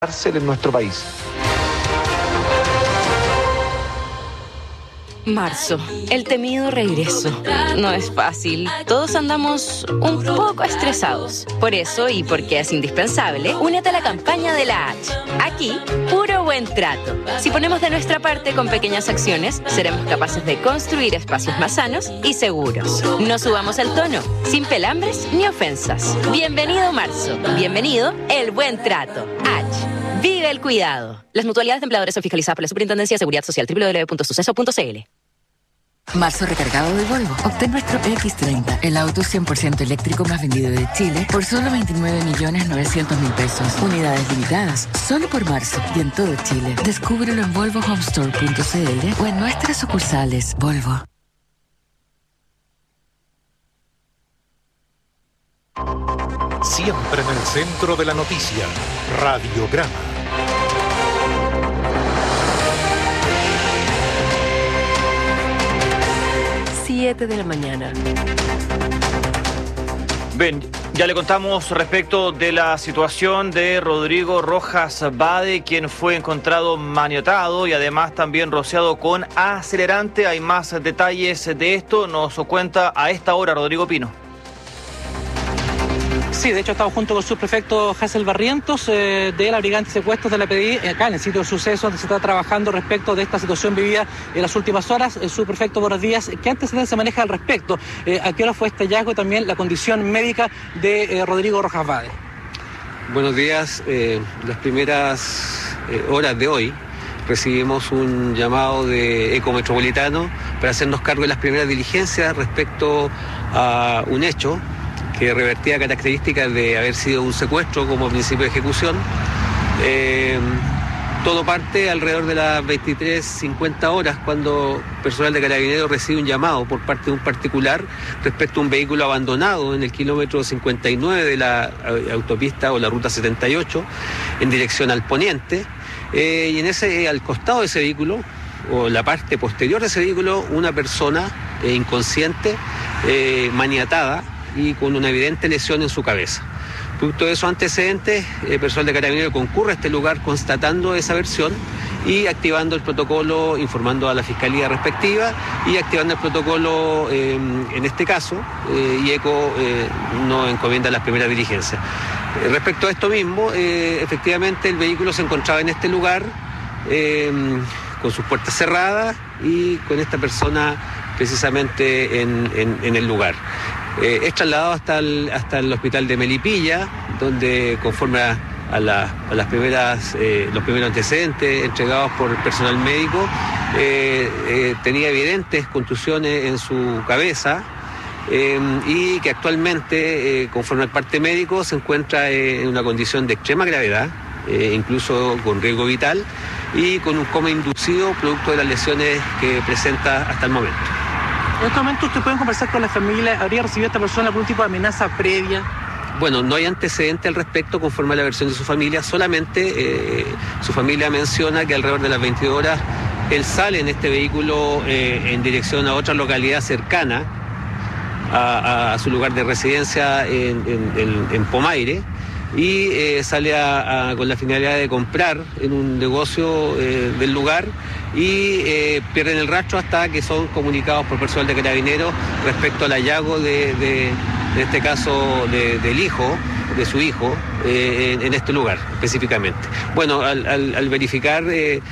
cárcel en nuestro país. Marzo, el temido regreso. No es fácil. Todos andamos un poco estresados. Por eso, y porque es indispensable, únete a la campaña de la H. Aquí, puro buen trato. Si ponemos de nuestra parte con pequeñas acciones, seremos capaces de construir espacios más sanos y seguros. No subamos el tono, sin pelambres ni ofensas. Bienvenido marzo. Bienvenido el buen trato. H. Vive el cuidado. Las mutualidades de empleadores son fiscalizadas por la Superintendencia de Seguridad Social. www.suceso.cl. Marzo recargado de Volvo. Obtén nuestro X30, el auto 100% eléctrico más vendido de Chile, por solo 29.900.000 pesos. Unidades limitadas, solo por marzo y en todo Chile. Descúbrelo en volvohomestore.cl o en nuestras sucursales Volvo. Siempre en el centro de la noticia, Radiograma. De la mañana. Bien, ya le contamos respecto de la situación de Rodrigo Rojas Bade, quien fue encontrado maniatado y además también rociado con acelerante. Hay más detalles de esto, nos cuenta a esta hora Rodrigo Pino. Sí, de hecho estamos junto con el subprefecto Hazel Barrientos de la Brigada Antisecuestros de la PDI, acá en el sitio de sucesos donde se está trabajando respecto de esta situación vivida en las últimas horas. El subprefecto, buenos días. ¿Qué antecedentes se maneja al respecto? ¿A qué hora fue este hallazgo y también la condición médica de Rodrigo Rojas Bade? Buenos días. Las primeras horas de hoy recibimos un llamado de Ecometropolitano para hacernos cargo de las primeras diligencias respecto a un hecho que revertía características de haber sido un secuestro como principio de ejecución. Todo parte alrededor de las 23:50 horas cuando personal de Carabineros recibe un llamado por parte de un particular respecto a un vehículo abandonado en el kilómetro 59 de la autopista o la ruta 78 en dirección al poniente. Y al costado de ese vehículo, o la parte posterior de ese vehículo, una persona inconsciente, maniatada, y con una evidente lesión en su cabeza. Producto de esos antecedentes, el personal de Carabineros concurre a este lugar constatando esa versión y activando el protocolo, informando a la fiscalía respectiva y activando el protocolo en este caso, y ECO nos encomienda las primeras diligencias. Respecto a esto mismo, efectivamente el vehículo se encontraba en este lugar con sus puertas cerradas y con esta persona precisamente en el lugar. Es trasladado hasta el hospital de Melipilla, donde conforme a las primeras, los primeros antecedentes entregados por el personal médico, tenía evidentes contusiones en su cabeza y que actualmente, conforme al parte médico, se encuentra en una condición de extrema gravedad, incluso con riesgo vital y con un coma inducido producto de las lesiones que presenta hasta el momento. En este momento ustedes pueden conversar con la familia. ¿Habría recibido esta persona algún tipo de amenaza previa? Bueno, no hay antecedente al respecto conforme a la versión de su familia, solamente su familia menciona que alrededor de las 22 horas él sale en este vehículo en dirección a otra localidad cercana a su lugar de residencia en Pomaire y sale con la finalidad de comprar en un negocio del lugar y pierden el rastro hasta que son comunicados por personal de Carabineros respecto al hallazgo de este caso del hijo, de su hijo, en este lugar específicamente. Bueno, al verificar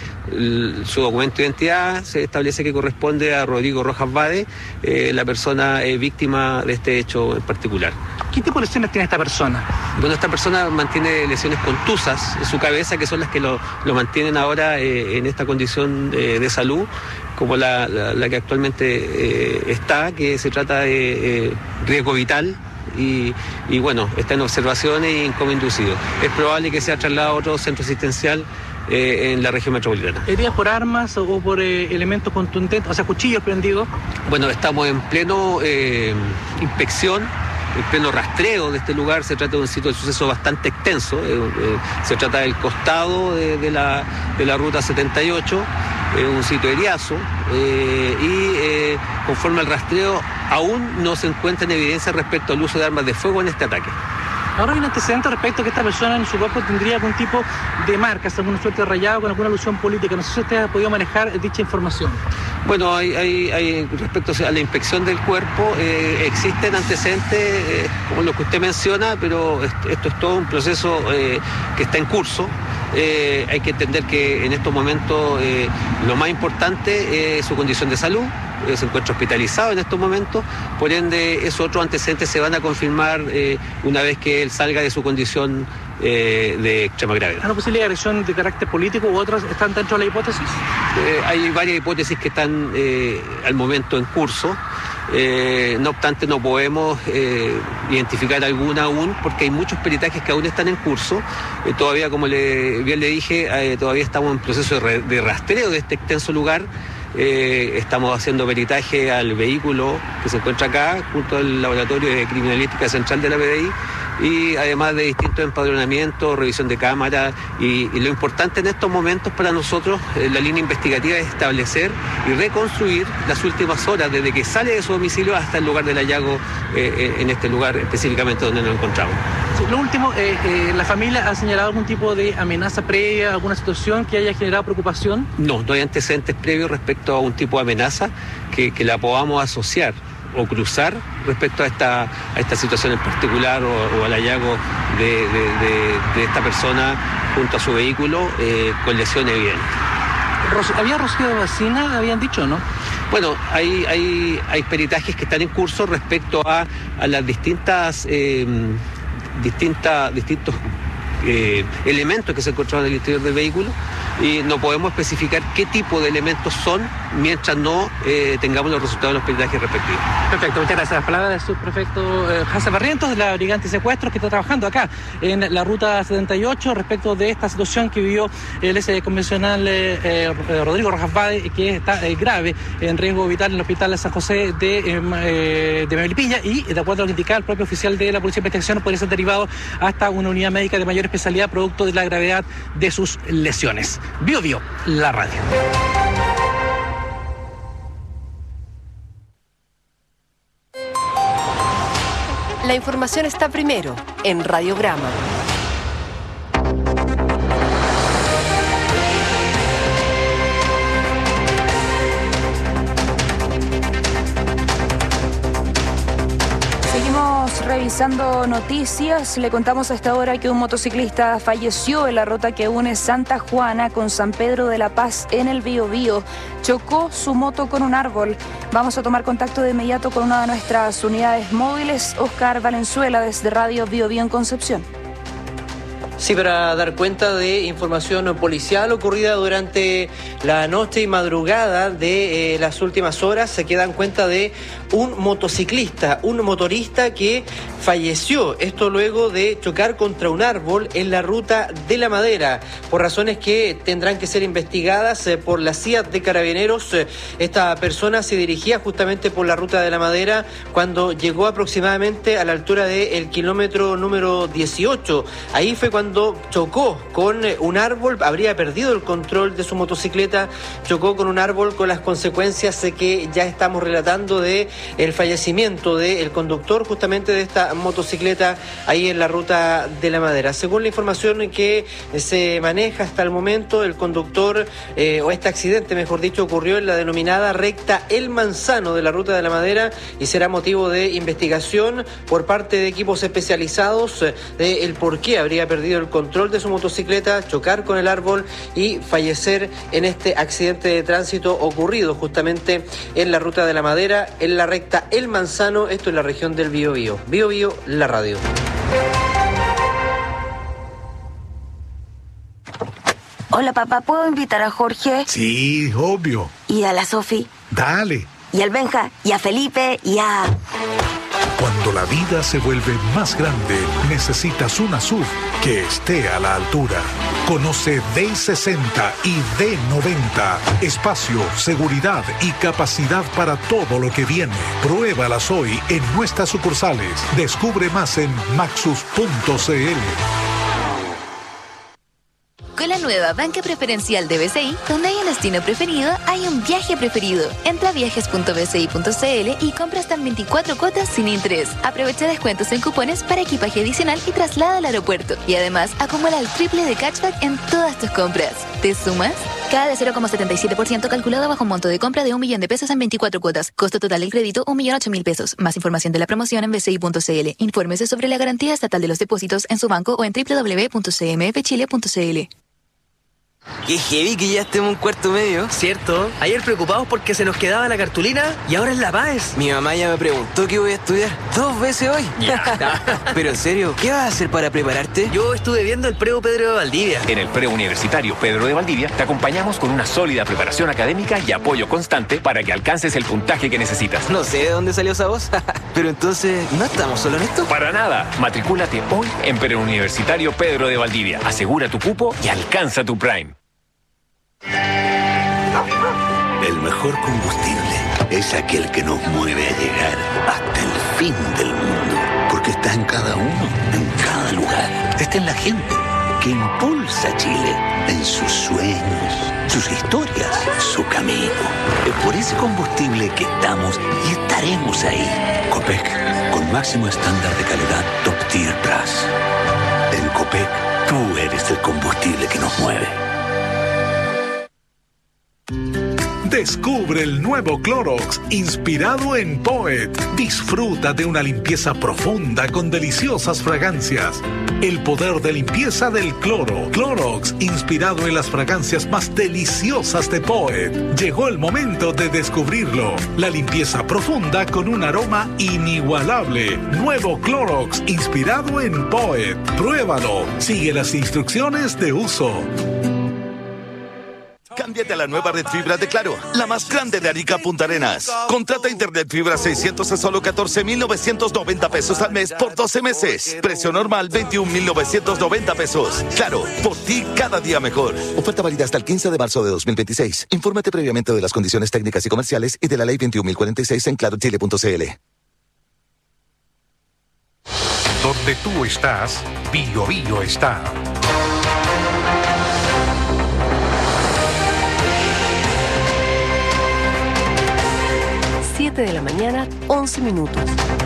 su documento de identidad, se establece que corresponde a Rodrigo Rojas Bade, la persona víctima de este hecho en particular. ¿Qué tipo de lesiones tiene esta persona? Bueno, esta persona mantiene lesiones contusas en su cabeza, que son las que lo mantienen ahora en esta condición de salud, como la que actualmente está, que se trata de riesgo vital. Y bueno, está en observaciones y en coma inducido. Es probable que sea trasladado a otro centro asistencial en la región metropolitana. ¿Heridas por armas o por elementos contundentes, o sea, cuchillos prendidos? Bueno, estamos en pleno inspección, en pleno rastreo de este lugar. Se trata de un sitio de suceso bastante extenso. Se trata del costado de la ruta 78, un sitio eriazo, y conforme al rastreo aún no se encuentra en evidencia respecto al uso de armas de fuego en este ataque. Ahora hay un antecedente respecto a que esta persona en su cuerpo tendría algún tipo de marcas, alguna suerte de rayado con alguna alusión política. No sé si usted ha podido manejar dicha información. Bueno, hay respecto a la inspección del cuerpo, existen antecedentes como lo que usted menciona, pero esto es todo un proceso que está en curso. Hay que entender que en estos momentos lo más importante es su condición de salud. Se encuentra hospitalizado en estos momentos, por ende esos otros antecedentes se van a confirmar una vez que él salga de su condición de extrema gravedad. ¿Hay una posibilidad de agresión de carácter político u otras están dentro de la hipótesis? Hay varias hipótesis que están al momento en curso. No obstante, no podemos identificar alguna aún, porque hay muchos peritajes que aún están en curso. Todavía, como bien le dije, todavía estamos en proceso de rastreo de este extenso lugar. Estamos haciendo peritaje al vehículo que se encuentra acá, junto al Laboratorio de Criminalística Central de la PDI, y además de distintos empadronamientos, revisión de cámaras, y lo importante en estos momentos para nosotros, la línea investigativa, es establecer y reconstruir las últimas horas desde que sale de su domicilio hasta el lugar del hallazgo, en este lugar específicamente donde nos encontramos. Sí, lo último, ¿la familia ha señalado algún tipo de amenaza previa, alguna situación que haya generado preocupación? No hay antecedentes previos respecto a un tipo de amenaza que la podamos asociar o cruzar respecto a esta situación en particular o al hallazgo de esta persona junto a su vehículo con lesiones evidentes. ¿Había rocío de benzina, habían dicho, no? Bueno, hay peritajes que están en curso respecto a las distintos elementos que se encontraron en el interior del vehículo, y no podemos especificar qué tipo de elementos son mientras no tengamos los resultados de los peritajes respectivos. Perfecto, muchas gracias. Las palabras del subprefecto Hassel Barrientos, de la Brigada Antisecuestros, que está trabajando acá en la ruta 78 respecto de esta situación que vivió el ex convencional Rodrigo Rojas Bade, que está grave, en riesgo vital en el hospital de San José de Melipilla, y de acuerdo a lo que indicaba el propio oficial de la Policía de Investigación, podría ser derivado hasta una unidad médica de mayor especialidad producto de la gravedad de sus lesiones. Bio Bio, la radio. La información está primero en Radiograma. Revisando noticias, le contamos a esta hora que un motociclista falleció en la ruta que une Santa Juana con San Pedro de la Paz en el Biobío. Chocó su moto con un árbol. Vamos a tomar contacto de inmediato con una de nuestras unidades móviles, Oscar Valenzuela, desde Radio Biobío en Concepción. Sí, para dar cuenta de información policial ocurrida durante la noche y madrugada de las últimas horas, se dan cuenta de un motociclista, un motorista que falleció, esto luego de chocar contra un árbol en la ruta de la Madera, por razones que tendrán que ser investigadas por la CIA de Carabineros. Esta persona se dirigía justamente por la ruta de la Madera cuando llegó aproximadamente a la altura del kilómetro número 18. Ahí fue cuando chocó con un árbol, habría perdido el control de su motocicleta, chocó con un árbol, con las consecuencias que ya estamos relatando de el fallecimiento del conductor justamente de esta motocicleta ahí en la ruta de la Madera. Según la información que se maneja hasta el momento, el conductor, o este accidente mejor dicho, ocurrió en la denominada recta El Manzano de la ruta de la Madera y será motivo de investigación por parte de equipos especializados de el por qué habría perdido el control de su motocicleta, chocar con el árbol y fallecer en este accidente de tránsito ocurrido justamente en la ruta de la Madera, en la recta El Manzano, esto en la región del Biobío. Biobío, la radio. Hola papá, ¿puedo invitar a Jorge? Sí, obvio. ¿Y a la Sofi? Dale. ¿Y al Benja? ¿Y a Felipe? ¿Y a...? Cuando la vida se vuelve más grande, necesitas una SUV que esté a la altura. Conoce D60 y D90. Espacio, seguridad y capacidad para todo lo que viene. Pruébalas hoy en nuestras sucursales. Descubre más en maxus.cl. Con la nueva banca preferencial de BCI, donde hay un destino preferido, hay un viaje preferido. Entra a viajes.bci.cl y compra hasta en 24 cuotas sin interés. Aprovecha descuentos en cupones para equipaje adicional y traslada al aeropuerto. Y además, acumula el triple de cashback en todas tus compras. ¿Te sumas? Cada de 0,77% calculado bajo un monto de compra de 1 millón de pesos en 24 cuotas. Costo total del crédito, 1.008.000 pesos. Más información de la promoción en bci.cl. Infórmese sobre la garantía estatal de los depósitos en su banco o en www.cmfchile.cl. Qué heavy que ya estemos en cuarto medio. Cierto. Ayer preocupados porque se nos quedaba la cartulina y ahora es la PAES. Mi mamá ya me preguntó qué voy a estudiar 2 veces hoy. Pero en serio, ¿qué vas a hacer para prepararte? Yo estuve viendo el Preu Pedro de Valdivia. En el Preuniversitario Pedro de Valdivia te acompañamos con una sólida preparación académica y apoyo constante para que alcances el puntaje que necesitas. No sé de dónde salió esa voz. Pero entonces, ¿no estamos solo en esto? Para nada. Matricúlate hoy en Preuniversitario Pedro de Valdivia. Asegura tu cupo y alcanza tu Prime. El mejor combustible es aquel que nos mueve a llegar hasta el fin del mundo, porque está en cada uno, en cada lugar. Está en la gente que impulsa a Chile, en sus sueños, sus historias, su camino. Es por ese combustible que estamos y estaremos ahí. Copec, con máximo estándar de calidad Top Tier Plus. En Copec, tú eres el combustible que nos mueve. Descubre el nuevo Clorox, inspirado en Poet. Disfruta de una limpieza profunda con deliciosas fragancias. El poder de limpieza del cloro. Clorox, inspirado en las fragancias más deliciosas de Poet. Llegó el momento de descubrirlo. La limpieza profunda con un aroma inigualable. Nuevo Clorox, inspirado en Poet. Pruébalo. Sigue las instrucciones de uso. Cámbiate a la nueva red fibra de Claro, la más grande de Arica Punta Arenas. Contrata internet fibra 600 a solo 14.990 pesos al mes por 12 meses. Precio normal 21.990 pesos. Claro, por ti cada día mejor. Oferta válida hasta el 15 de marzo de 2026. Infórmate previamente de las condiciones técnicas y comerciales y de la ley 21.046 en clarochile.cl. Donde tú estás, Bio Bio está. 7 de la mañana, 11 minutos.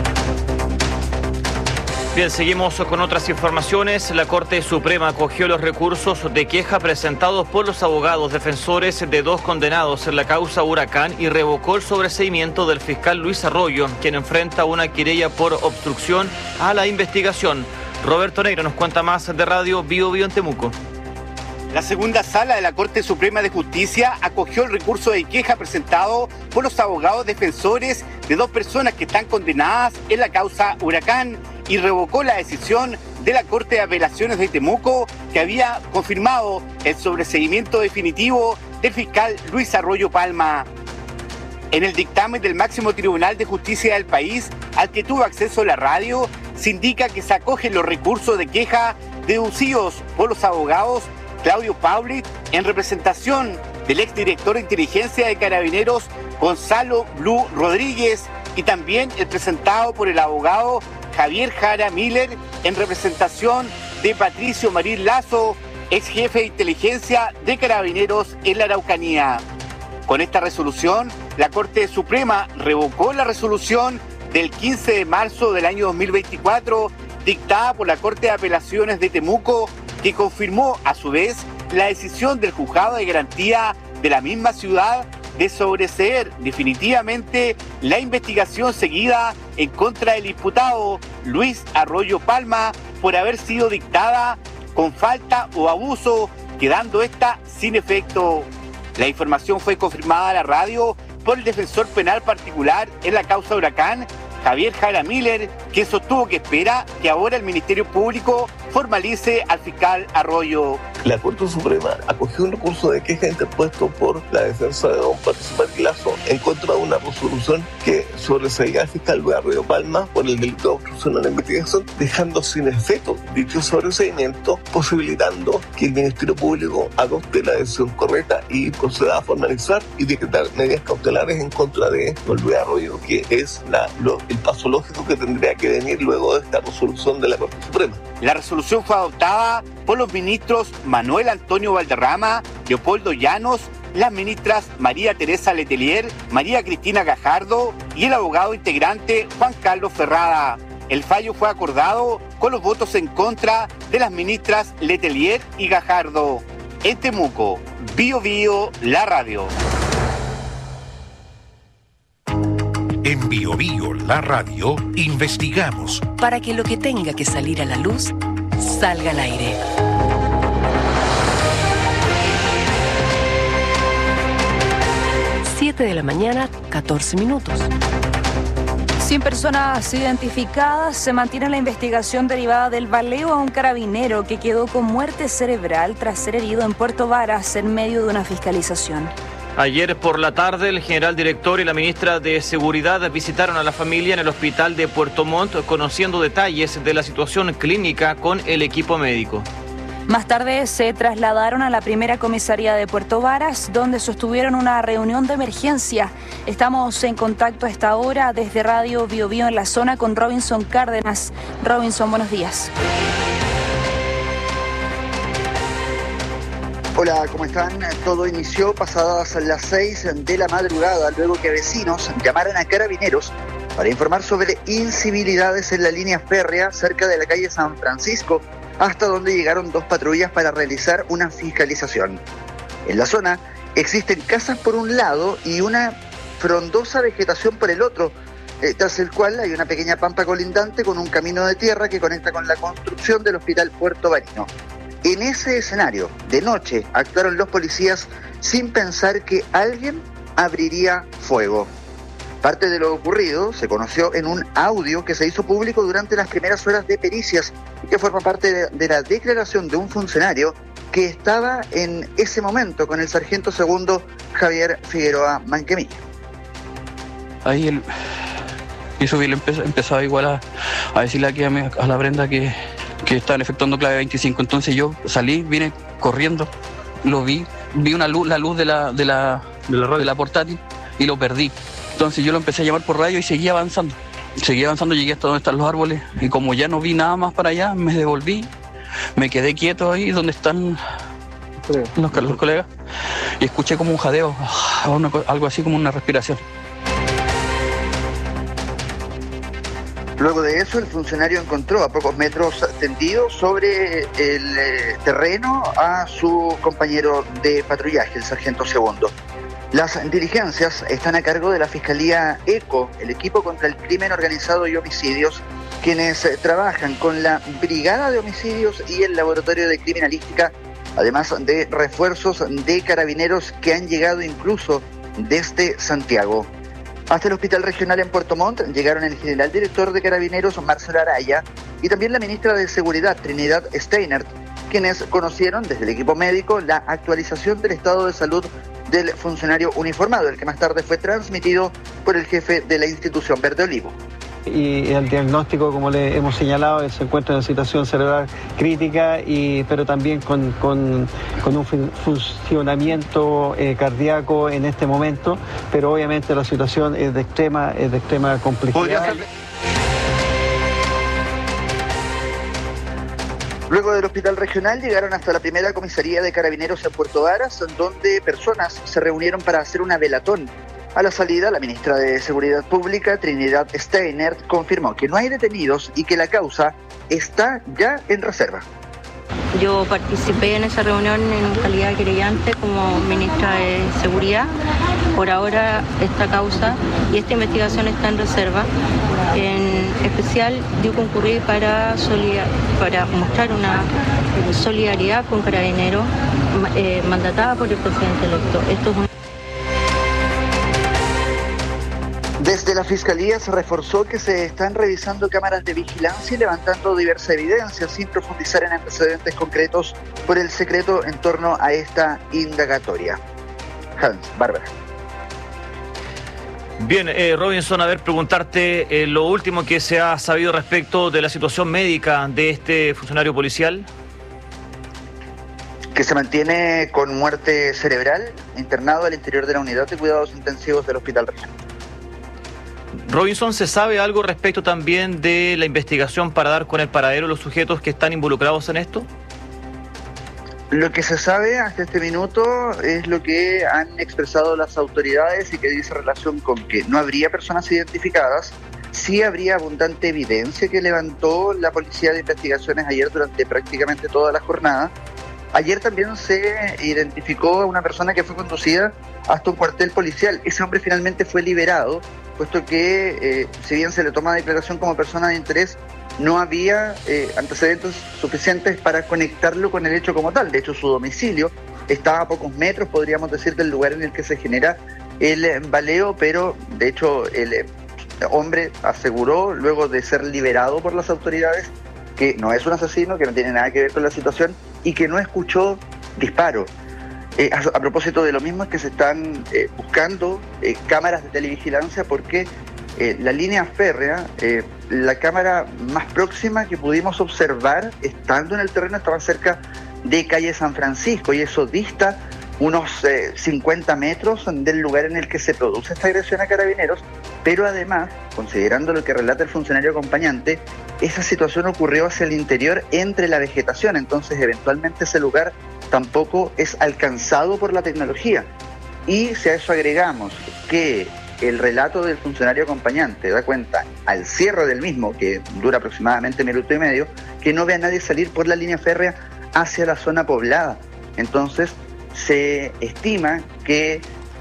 Bien, seguimos con otras informaciones. La Corte Suprema acogió los recursos de queja presentados por los abogados defensores de 2 condenados en la causa Huracán y revocó el sobreseimiento del fiscal Luis Arroyo, quien enfrenta una querella por obstrucción a la investigación. Roberto Negra nos cuenta más de Radio Bio Bio en Temuco. La segunda sala de la Corte Suprema de Justicia acogió el recurso de queja presentado por los abogados defensores de 2 personas que están condenadas en la causa Huracán y revocó la decisión de la Corte de Apelaciones de Temuco que había confirmado el sobreseimiento definitivo del fiscal Luis Arroyo Palma. En el dictamen del máximo tribunal de justicia del país, al que tuvo acceso la radio, se indica que se acogen los recursos de queja deducidos por los abogados Claudio Paulit, en representación del exdirector de inteligencia de Carabineros Gonzalo Blue Rodríguez, y también el presentado por el abogado Javier Jara Miller, en representación de Patricio Marín Lazo, ex jefe de inteligencia de Carabineros en la Araucanía. Con esta resolución, la Corte Suprema revocó la resolución del 15 de marzo del año 2024, dictada por la Corte de Apelaciones de Temuco, que confirmó a su vez la decisión del juzgado de garantía de la misma ciudad de sobreseer definitivamente la investigación seguida en contra del imputado Luis Arroyo Palma por haber sido dictada con falta o abuso, quedando esta sin efecto. La información fue confirmada a la radio por el defensor penal particular en la causa Huracán, Javier Jara Miller, quien sostuvo que espera que ahora el Ministerio Público formalice al fiscal Arroyo. La Corte Suprema acogió un recurso de queja interpuesto por la defensa de don Patricio Marín Lazo en contra de una resolución que sobreseía al fiscal Luis Arroyo Palma por el delito de obstrucción a la investigación, dejando sin efecto dicho sobreseimiento, posibilitando que el Ministerio Público adopte la decisión correcta y proceda a formalizar y decretar medidas cautelares en contra de don Luis Arroyo, que es el paso lógico que tendría que venir luego de esta resolución de la Corte Suprema. La resolución resolución fue adoptada por los ministros Manuel Antonio Valderrama, Leopoldo Llanos, las ministras María Teresa Letelier, María Cristina Gajardo y el abogado integrante Juan Carlos Ferrada. El fallo fue acordado con los votos en contra de las ministras Letelier y Gajardo. En Temuco, Bio Bio, la radio. En Bio Bio, la radio, investigamos para que lo que tenga que salir a la luz salga al aire. 7 de la mañana, 14 minutos. 100 personas identificadas. Se mantiene la investigación derivada del baleo a un carabinero que quedó con muerte cerebral tras ser herido en Puerto Varas en medio de una fiscalización. Ayer por la tarde, el general director y la ministra de Seguridad visitaron a la familia en el hospital de Puerto Montt, conociendo detalles de la situación clínica con el equipo médico. Más tarde se trasladaron a la primera comisaría de Puerto Varas, donde sostuvieron una reunión de emergencia. Estamos en contacto a esta hora desde Radio Bio Bio en la zona con Robinson Cárdenas. Robinson, buenos días. Hola, ¿cómo están? Todo inició pasadas las 6 de la madrugada, luego que vecinos llamaran a carabineros para informar sobre incivilidades en la línea férrea cerca de la calle San Francisco, hasta donde llegaron 2 patrullas para realizar una fiscalización. En la zona existen casas por un lado y una frondosa vegetación por el otro, tras el cual hay una pequeña pampa colindante con un camino de tierra que conecta con la construcción del Hospital Puerto Varino. En ese escenario, de noche, actuaron los policías sin pensar que alguien abriría fuego. Parte de lo ocurrido se conoció en un audio que se hizo público durante las primeras horas de pericias y que forma parte de la declaración de un funcionario que estaba en ese momento con el sargento segundo Javier Figueroa Manquemilla. Ahí él hizo bien, empezaba igual a decirle aquí a la Brenda que estaban efectuando clave 25. Entonces yo salí, vine corriendo, lo vi la luz de la portátil y lo perdí. Entonces yo lo empecé a llamar por radio y seguía avanzando, llegué hasta donde están los árboles y como ya no vi nada más para allá, me devolví, me quedé quieto ahí donde están los colegas y escuché como un jadeo, algo así como una respiración. Luego de eso, el funcionario encontró a pocos metros tendido sobre el terreno a su compañero de patrullaje, el sargento segundo. Las diligencias están a cargo de la Fiscalía ECO, el equipo contra el crimen organizado y homicidios, quienes trabajan con la Brigada de Homicidios y el Laboratorio de Criminalística, además de refuerzos de carabineros que han llegado incluso desde Santiago. Hasta el Hospital Regional en Puerto Montt llegaron el general director de Carabineros, Marcelo Araya, y también la ministra de Seguridad, Trinidad Steinert, quienes conocieron desde el equipo médico la actualización del estado de salud del funcionario uniformado, el que más tarde fue transmitido por el jefe de la institución Verde Olivo. Y el diagnóstico, como le hemos señalado, se encuentra en situación cerebral crítica, pero también con un funcionamiento cardíaco en este momento, pero obviamente la situación es de extrema complejidad. Luego del Hospital Regional llegaron hasta la primera comisaría de Carabineros en Puerto Varas, donde personas se reunieron para hacer una velatón. A la salida, la ministra de Seguridad Pública, Trinidad Steinert, confirmó que no hay detenidos y que la causa está ya en reserva. Yo participé en esa reunión en calidad de querellante como ministra de Seguridad. Por ahora esta causa y esta investigación está en reserva. En especial yo concurrí para mostrar una solidaridad con Carabineros mandatada por el presidente electo. Desde la Fiscalía se reforzó que se están revisando cámaras de vigilancia y levantando diversa evidencia sin profundizar en antecedentes concretos por el secreto en torno a esta indagatoria. Hans, Bárbara. Bien, Robinson, a ver, preguntarte lo último que se ha sabido respecto de la situación médica de este funcionario policial. Que se mantiene con muerte cerebral, internado al interior de la unidad de cuidados intensivos del Hospital Regional. Robinson, ¿se sabe algo respecto también de la investigación para dar con el paradero de los sujetos que están involucrados en esto? Lo que se sabe hasta este minuto es lo que han expresado las autoridades y que dice relación con que no habría personas identificadas. Sí habría abundante evidencia que levantó la Policía de Investigaciones ayer durante prácticamente toda la jornada. Ayer también se identificó a una persona que fue conducida hasta un cuartel policial. Ese hombre finalmente fue liberado, puesto que si bien se le toma declaración como persona de interés, no había antecedentes suficientes para conectarlo con el hecho como tal. De hecho, su domicilio estaba a pocos metros, podríamos decir, del lugar en el que se genera el baleo, pero de hecho el hombre aseguró, luego de ser liberado por las autoridades, que no es un asesino, que no tiene nada que ver con la situación y que no escuchó disparos. A propósito de lo mismo, es que se están buscando cámaras de televigilancia porque la línea férrea, la cámara más próxima que pudimos observar estando en el terreno estaba cerca de calle San Francisco y eso dista unos 50 metros del lugar en el que se produce esta agresión a carabineros, pero además, considerando lo que relata el funcionario acompañante, esa situación ocurrió hacia el interior entre la vegetación, entonces eventualmente ese lugar tampoco es alcanzado por la tecnología. Y si a eso agregamos que el relato del funcionario acompañante da cuenta al cierre del mismo, que dura aproximadamente 1 minuto y medio, que no ve a nadie salir por la línea férrea hacia la zona poblada. Entonces se estima que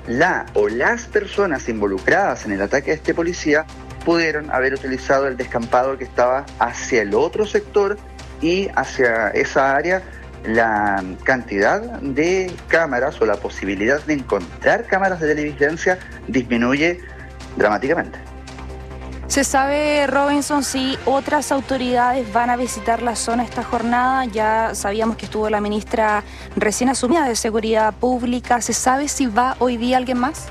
las personas involucradas en el ataque a este policía pudieron haber utilizado el descampado que estaba hacia el otro sector, y hacia esa área la cantidad de cámaras o la posibilidad de encontrar cámaras de televigilancia disminuye dramáticamente. ¿Se sabe, Robinson, si otras autoridades van a visitar la zona esta jornada? Ya sabíamos que estuvo la ministra recién asumida de Seguridad Pública. ¿Se sabe si va hoy día alguien más?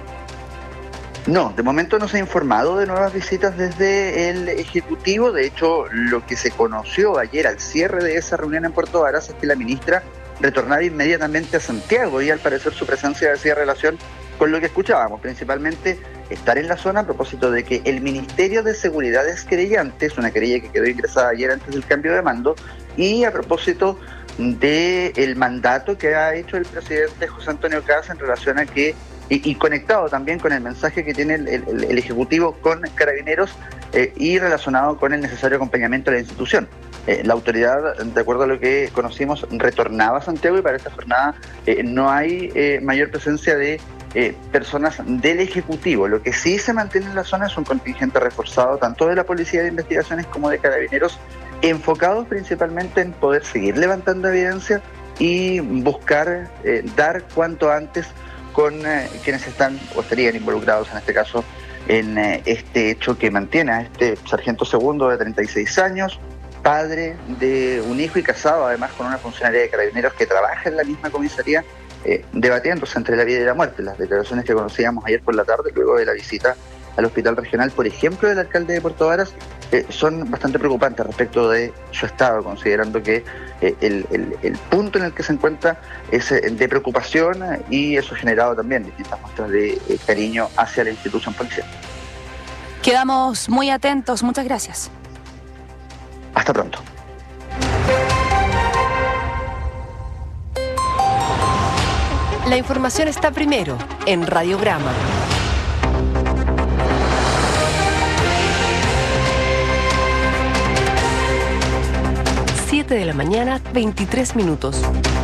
No, de momento no se ha informado de nuevas visitas desde el Ejecutivo. De hecho, lo que se conoció ayer al cierre de esa reunión en Puerto Varas es que la ministra retornaba inmediatamente a Santiago y al parecer su presencia hacía relación con lo que escuchábamos, principalmente estar en la zona a propósito de que el Ministerio de Seguridad es querellante, es una querella que quedó ingresada ayer antes del cambio de mando, y a propósito del mandato que ha hecho el presidente José Antonio Kast en relación a que, y conectado también con el mensaje que tiene el Ejecutivo con Carabineros y relacionado con el necesario acompañamiento de la institución. La autoridad, de acuerdo a lo que conocimos, retornaba a Santiago y para esta jornada no hay mayor presencia de personas del Ejecutivo. Lo que sí se mantiene en la zona es un contingente reforzado tanto de la Policía de Investigaciones como de Carabineros, enfocados principalmente en poder seguir levantando evidencia y buscar dar cuanto antes con quienes están o estarían involucrados en este caso en este hecho que mantiene a este sargento segundo de 36 años, padre de un hijo y casado además con una funcionaria de Carabineros que trabaja en la misma comisaría, debatiéndose entre la vida y la muerte. Las declaraciones que conocíamos ayer por la tarde, luego de la visita al hospital regional, por ejemplo, del alcalde de Puerto Varas, son bastante preocupantes respecto de su estado, considerando que el punto en el que se encuentra es de preocupación y eso ha generado también distintas muestras de cariño hacia la institución policial. Quedamos muy atentos, muchas gracias. Hasta pronto. La información está primero en Radiograma. De la mañana, 23 minutos.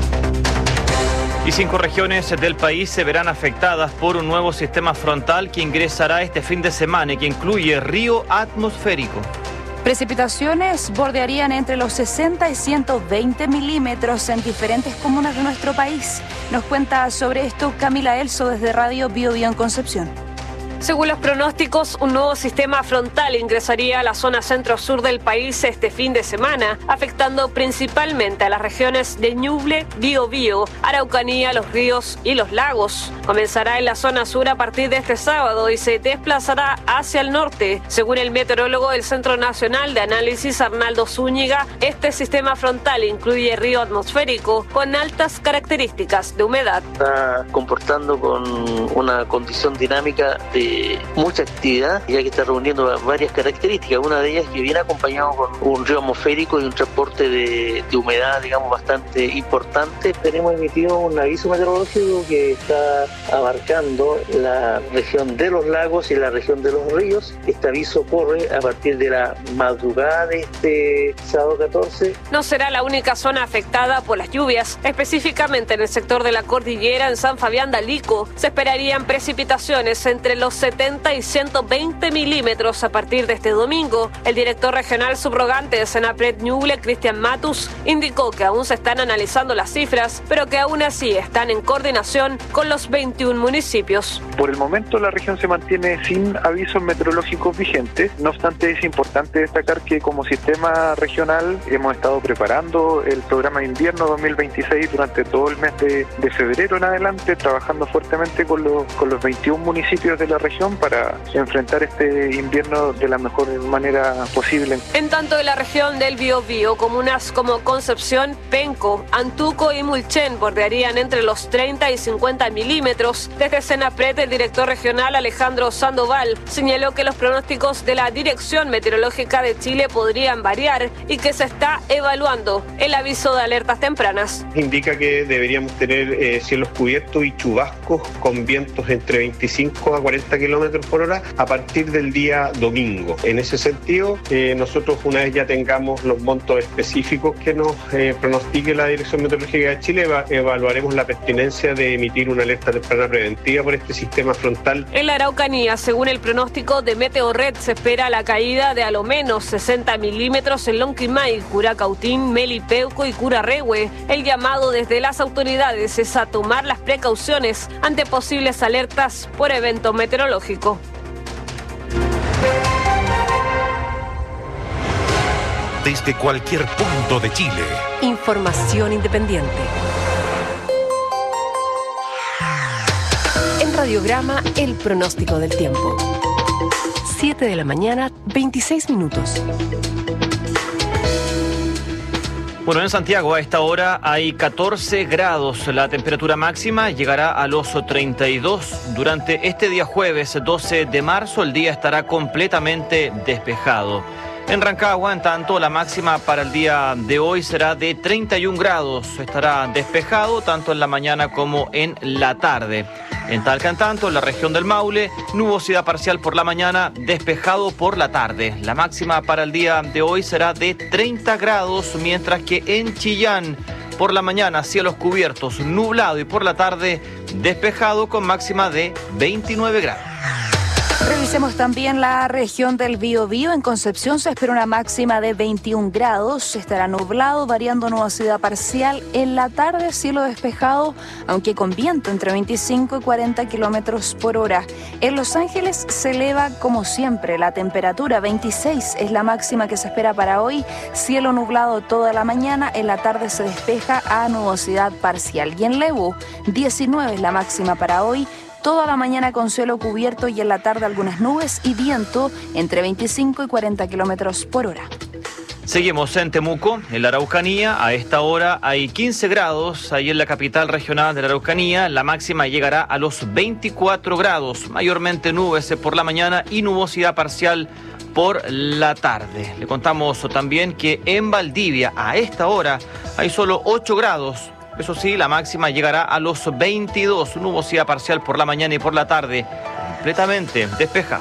Y 5 regiones del país se verán afectadas por un nuevo sistema frontal que ingresará este fin de semana y que incluye río atmosférico. Precipitaciones bordearían entre los 60 y 120 milímetros en diferentes comunas de nuestro país. Nos cuenta sobre esto Camila Elso desde Radio Bio Bio en Concepción. Según los pronósticos, un nuevo sistema frontal ingresaría a la zona centro-sur del país este fin de semana, afectando principalmente a las regiones de Ñuble, Biobío, Araucanía, los ríos y los lagos. Comenzará en la zona sur a partir de este sábado y se desplazará hacia el norte. Según el meteorólogo del Centro Nacional de Análisis, Arnaldo Zúñiga, este sistema frontal incluye río atmosférico con altas características de humedad. Está comportando con una condición dinámica de mucha actividad, ya que está reuniendo varias características. Una de ellas que viene acompañado con un río atmosférico y un transporte de humedad, digamos, bastante importante. Tenemos emitido un aviso meteorológico que está abarcando la región de los lagos y la región de los ríos. Este aviso corre a partir de la madrugada de este sábado 14. No será la única zona afectada por las lluvias. Específicamente en el sector de la cordillera, en San Fabián de Alico, se esperarían precipitaciones entre los 70 y 120 milímetros a partir de este domingo. El director regional subrogante de Senapred Ñuble, Cristian Matus, indicó que aún se están analizando las cifras, pero que aún así están en coordinación con los 21 municipios. Por el momento la región se mantiene sin avisos meteorológicos vigentes. No obstante, es importante destacar que como sistema regional hemos estado preparando el programa de invierno 2026 durante todo el mes de febrero en adelante, trabajando fuertemente con los 21 municipios de la región para enfrentar este invierno de la mejor manera posible. En tanto, en la región del Biobío, comunas como Concepción, Penco, Antuco y Mulchen bordearían entre los 30 y 50 milímetros. Desde Senapred, el director regional Alejandro Sandoval señaló que los pronósticos de la Dirección Meteorológica de Chile podrían variar y que se está evaluando el aviso de alertas tempranas. Indica que deberíamos tener cielos cubiertos y chubascos con vientos entre 25 a 40 kilómetros por hora a partir del día domingo. En ese sentido, nosotros una vez ya tengamos los montos específicos que nos pronostique la Dirección Meteorológica de Chile, evaluaremos la pertinencia de emitir una alerta temprana preventiva por este sistema frontal. En la Araucanía, según el pronóstico de Meteorred, se espera la caída de a lo menos 60 milímetros en Lonquimay, Curacautín, Melipeuco y Curarrehue. El llamado desde las autoridades es a tomar las precauciones ante posibles alertas por evento meteorológico. Desde cualquier punto de Chile. Información independiente. En Radiograma, el pronóstico del tiempo. 7 de la mañana, 26 minutos. Bueno, en Santiago a esta hora hay 14 grados. La temperatura máxima llegará a los 32. Durante este día jueves 12 de marzo el día estará completamente despejado. En Rancagua, en tanto, la máxima para el día de hoy será de 31 grados. Estará despejado tanto en la mañana como en la tarde. En Talca, en tanto, en la región del Maule, nubosidad parcial por la mañana, despejado por la tarde. La máxima para el día de hoy será de 30 grados, mientras que en Chillán, por la mañana, cielos cubiertos, nublado y por la tarde, despejado con máxima de 29 grados. Revisemos también la región del Biobío. En Concepción se espera una máxima de 21 grados. Estará nublado, variando nubosidad parcial. En la tarde, cielo despejado, aunque con viento entre 25 y 40 kilómetros por hora. En Los Ángeles se eleva, como siempre, la temperatura. 26 es la máxima que se espera para hoy. Cielo nublado toda la mañana. En la tarde se despeja a nubosidad parcial. Y en Lebu, 19 es la máxima para hoy. Toda la mañana con cielo cubierto y en la tarde algunas nubes y viento entre 25 y 40 kilómetros por hora. Seguimos en Temuco, en la Araucanía. A esta hora hay 15 grados, ahí en la capital regional de la Araucanía. La máxima llegará a los 24 grados, mayormente nubes por la mañana y nubosidad parcial por la tarde. Le contamos también que en Valdivia, a esta hora, hay solo 8 grados. Eso sí, la máxima llegará a los 22, nubosidad parcial por la mañana y por la tarde, completamente despejado.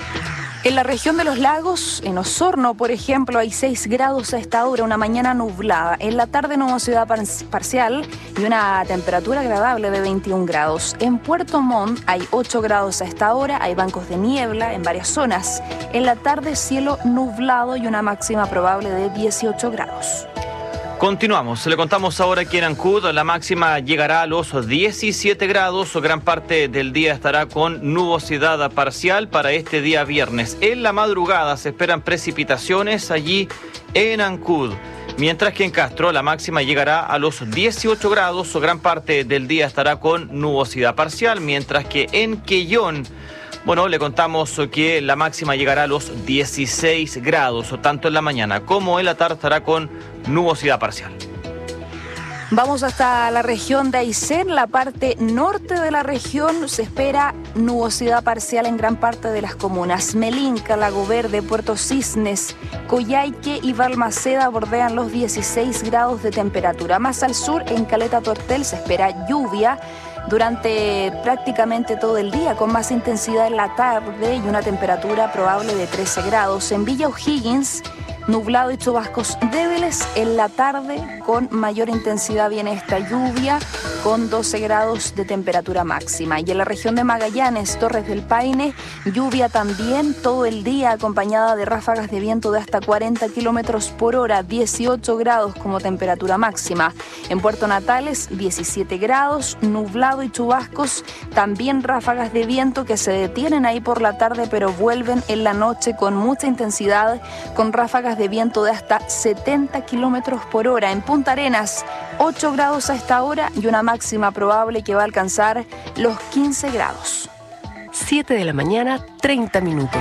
En la región de los lagos, en Osorno, por ejemplo, hay 6 grados a esta hora, una mañana nublada. En la tarde, nubosidad parcial y una temperatura agradable de 21 grados. En Puerto Montt hay 8 grados a esta hora, hay bancos de niebla en varias zonas. En la tarde, cielo nublado y una máxima probable de 18 grados. Continuamos, le contamos ahora que en Ancud la máxima llegará a los 17 grados, gran parte del día estará con nubosidad parcial para este día viernes. En la madrugada se esperan precipitaciones allí en Ancud, mientras que en Castro la máxima llegará a los 18 grados, gran parte del día estará con nubosidad parcial, mientras que en Quellón, bueno, le contamos que la máxima llegará a los 16 grados, tanto en la mañana como en la tarde estará con nubosidad parcial. Vamos hasta la región de Aysén, la parte norte de la región. Se espera nubosidad parcial en gran parte de las comunas. Melinca, Lago Verde, Puerto Cisnes, Coyhaique y Balmaceda bordean los 16 grados de temperatura. Más al sur, en Caleta Tortel, se espera lluvia durante prácticamente todo el día, con más intensidad en la tarde y una temperatura probable de 13 grados. En Villa O'Higgins, nublado y chubascos débiles. En la tarde, con mayor intensidad, viene esta lluvia con 12 grados de temperatura máxima. Y en la región de Magallanes, Torres del Paine, lluvia también todo el día, acompañada de ráfagas de viento de hasta 40 kilómetros por hora, 18 grados como temperatura máxima. En Puerto Natales, 17 grados, nublado y chubascos, también ráfagas de viento que se detienen ahí por la tarde, pero vuelven en la noche con mucha intensidad, con ráfagas de viento de hasta 70 kilómetros por hora. En Punta Arenas, 8 grados a esta hora y una máxima probable que va a alcanzar los 15 grados. 7 de la mañana, 30 minutos.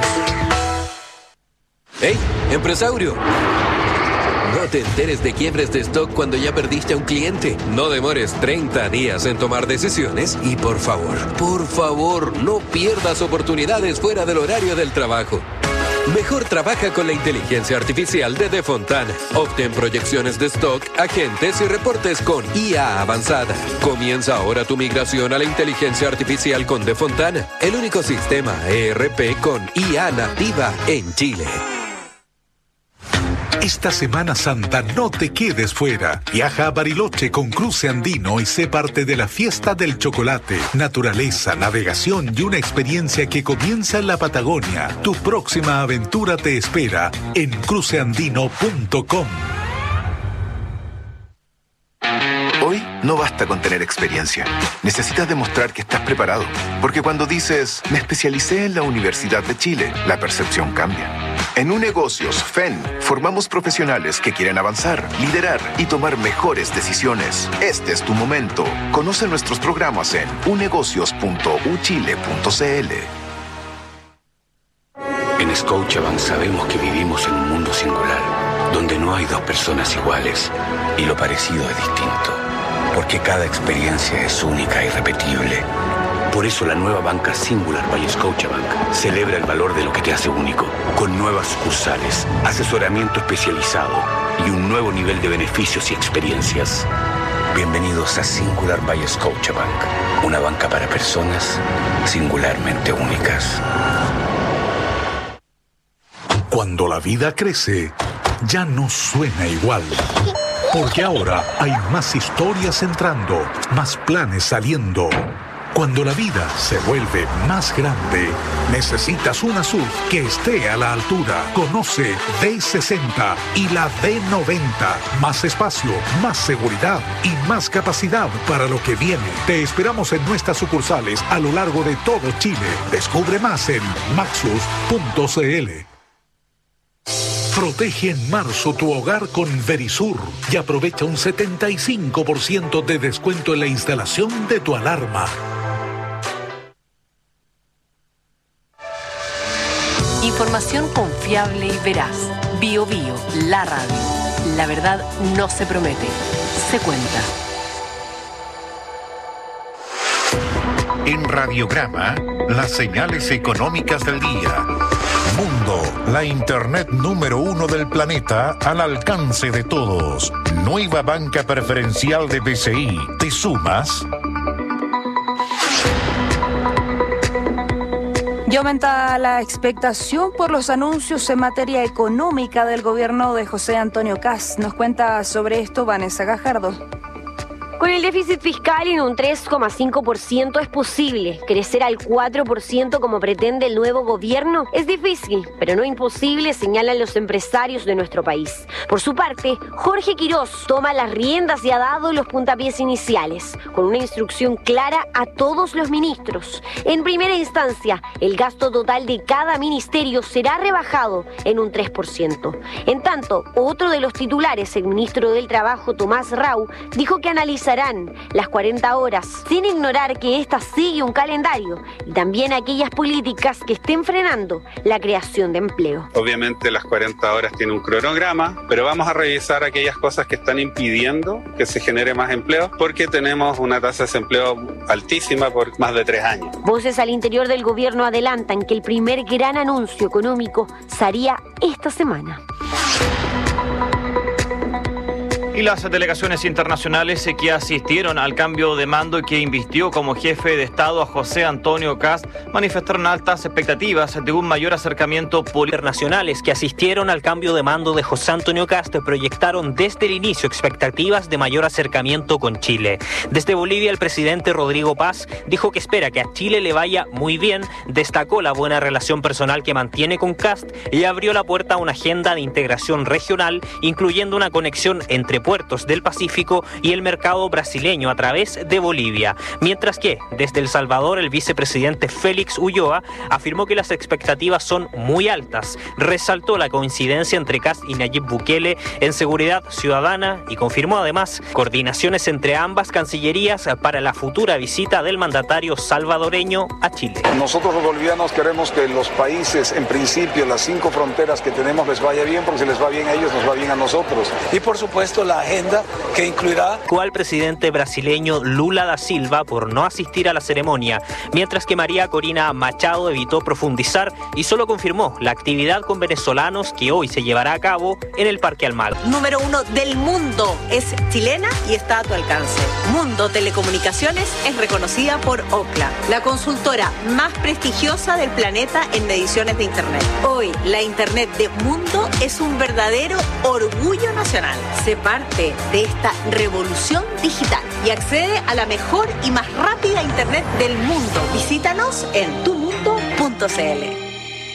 ¡Hey, empresario! No te enteres de quiebres de stock cuando ya perdiste a un cliente. No demores 30 días en tomar decisiones y por favor, no pierdas oportunidades fuera del horario del trabajo. Mejor trabaja con la inteligencia artificial de Defontana. Obtén proyecciones de stock, agentes y reportes con IA avanzada. Comienza ahora tu migración a la inteligencia artificial con Defontana, el único sistema ERP con IA nativa en Chile. Esta Semana Santa no te quedes fuera. Viaja a Bariloche con Cruce Andino y sé parte de la fiesta del chocolate. Naturaleza, navegación y una experiencia que comienza en la Patagonia. Tu próxima aventura te espera en cruceandino.com. Hoy no basta con tener experiencia. Necesitas demostrar que estás preparado. Porque cuando dices, me especialicé en la Universidad de Chile, la percepción cambia. En Unegocios FEN formamos profesionales que quieren avanzar, liderar y tomar mejores decisiones. Este es tu momento. Conoce nuestros programas en unegocios.uchile.cl. En Scotiabank sabemos que vivimos en un mundo singular, donde no hay dos personas iguales y lo parecido es distinto. Porque cada experiencia es única e irrepetible. Por eso la nueva banca Singular by Scotiabank celebra el valor de lo que te hace único, con nuevas sucursales, asesoramiento especializado y un nuevo nivel de beneficios y experiencias. Bienvenidos a Singular by Scotiabank, una banca para personas singularmente únicas. Cuando la vida crece, ya no suena igual. Porque ahora hay más historias entrando, más planes saliendo. Cuando la vida se vuelve más grande, necesitas una SUV que esté a la altura. Conoce D60 y la D90. Más espacio, más seguridad y más capacidad para lo que viene. Te esperamos en nuestras sucursales a lo largo de todo Chile. Descubre más en maxus.cl. Protege en marzo tu hogar con Verisur y aprovecha un 75% de descuento en la instalación de tu alarma. Información confiable y veraz. BioBio, la radio. La verdad no se promete, se cuenta. En Radiograma, las señales económicas del día. Mundo, la internet número 1 del planeta al alcance de todos. Nueva banca preferencial de BCI. ¿Te sumas? Y aumenta la expectación por los anuncios en materia económica del gobierno de José Antonio Kast. Nos cuenta sobre esto Vanessa Gajardo. Con el déficit fiscal en un 3,5% es posible. Crecer al 4% como pretende el nuevo gobierno es difícil, pero no imposible, señalan los empresarios de nuestro país. Por su parte, Jorge Quirós toma las riendas y ha dado los puntapiés iniciales, con una instrucción clara a todos los ministros. En primera instancia, el gasto total de cada ministerio será rebajado en un 3%. En tanto, otro de los titulares, el ministro del Trabajo, Tomás Rau, dijo que analizará priorizarán las 40 horas, sin ignorar que esta sigue un calendario y también aquellas políticas que estén frenando la creación de empleo. Obviamente las 40 horas tienen un cronograma, pero vamos a revisar aquellas cosas que están impidiendo que se genere más empleo, porque tenemos una tasa de desempleo altísima por más de 3 años. Voces al interior del gobierno adelantan que el primer gran anuncio económico se haría esta semana. Y las delegaciones internacionales que asistieron al cambio de mando y que invistió como jefe de Estado a José Antonio Kast manifestaron altas expectativas de un mayor acercamiento político. Internacionales que asistieron al cambio de mando de José Antonio Kast proyectaron desde el inicio expectativas de mayor acercamiento con Chile. Desde Bolivia, el presidente Rodrigo Paz dijo que espera que a Chile le vaya muy bien, destacó la buena relación personal que mantiene con Kast y abrió la puerta a una agenda de integración regional, incluyendo una conexión entre puertos del Pacífico y el mercado brasileño a través de Bolivia. Mientras que, desde El Salvador, el vicepresidente Félix Ulloa afirmó que las expectativas son muy altas. Resaltó la coincidencia entre Kast y Nayib Bukele en seguridad ciudadana y confirmó además coordinaciones entre ambas cancillerías para la futura visita del mandatario salvadoreño a Chile. Nosotros los bolivianos queremos que los países, en principio, las 5 fronteras que tenemos les vaya bien, porque si les va bien a ellos, nos va bien a nosotros. Y por supuesto la agenda que incluirá al presidente brasileño Lula da Silva por no asistir a la ceremonia, mientras que María Corina Machado evitó profundizar y solo confirmó la actividad con venezolanos que hoy se llevará a cabo en el Parque Almagro. Número 1 del mundo, es chilena y está a tu alcance. Mundo Telecomunicaciones es reconocida por Ookla, la consultora más prestigiosa del planeta en mediciones de Internet. Hoy, la Internet de Mundo es un verdadero orgullo nacional. Se parte de esta revolución digital y accede a la mejor y más rápida Internet del mundo. Visítanos en tumundo.cl.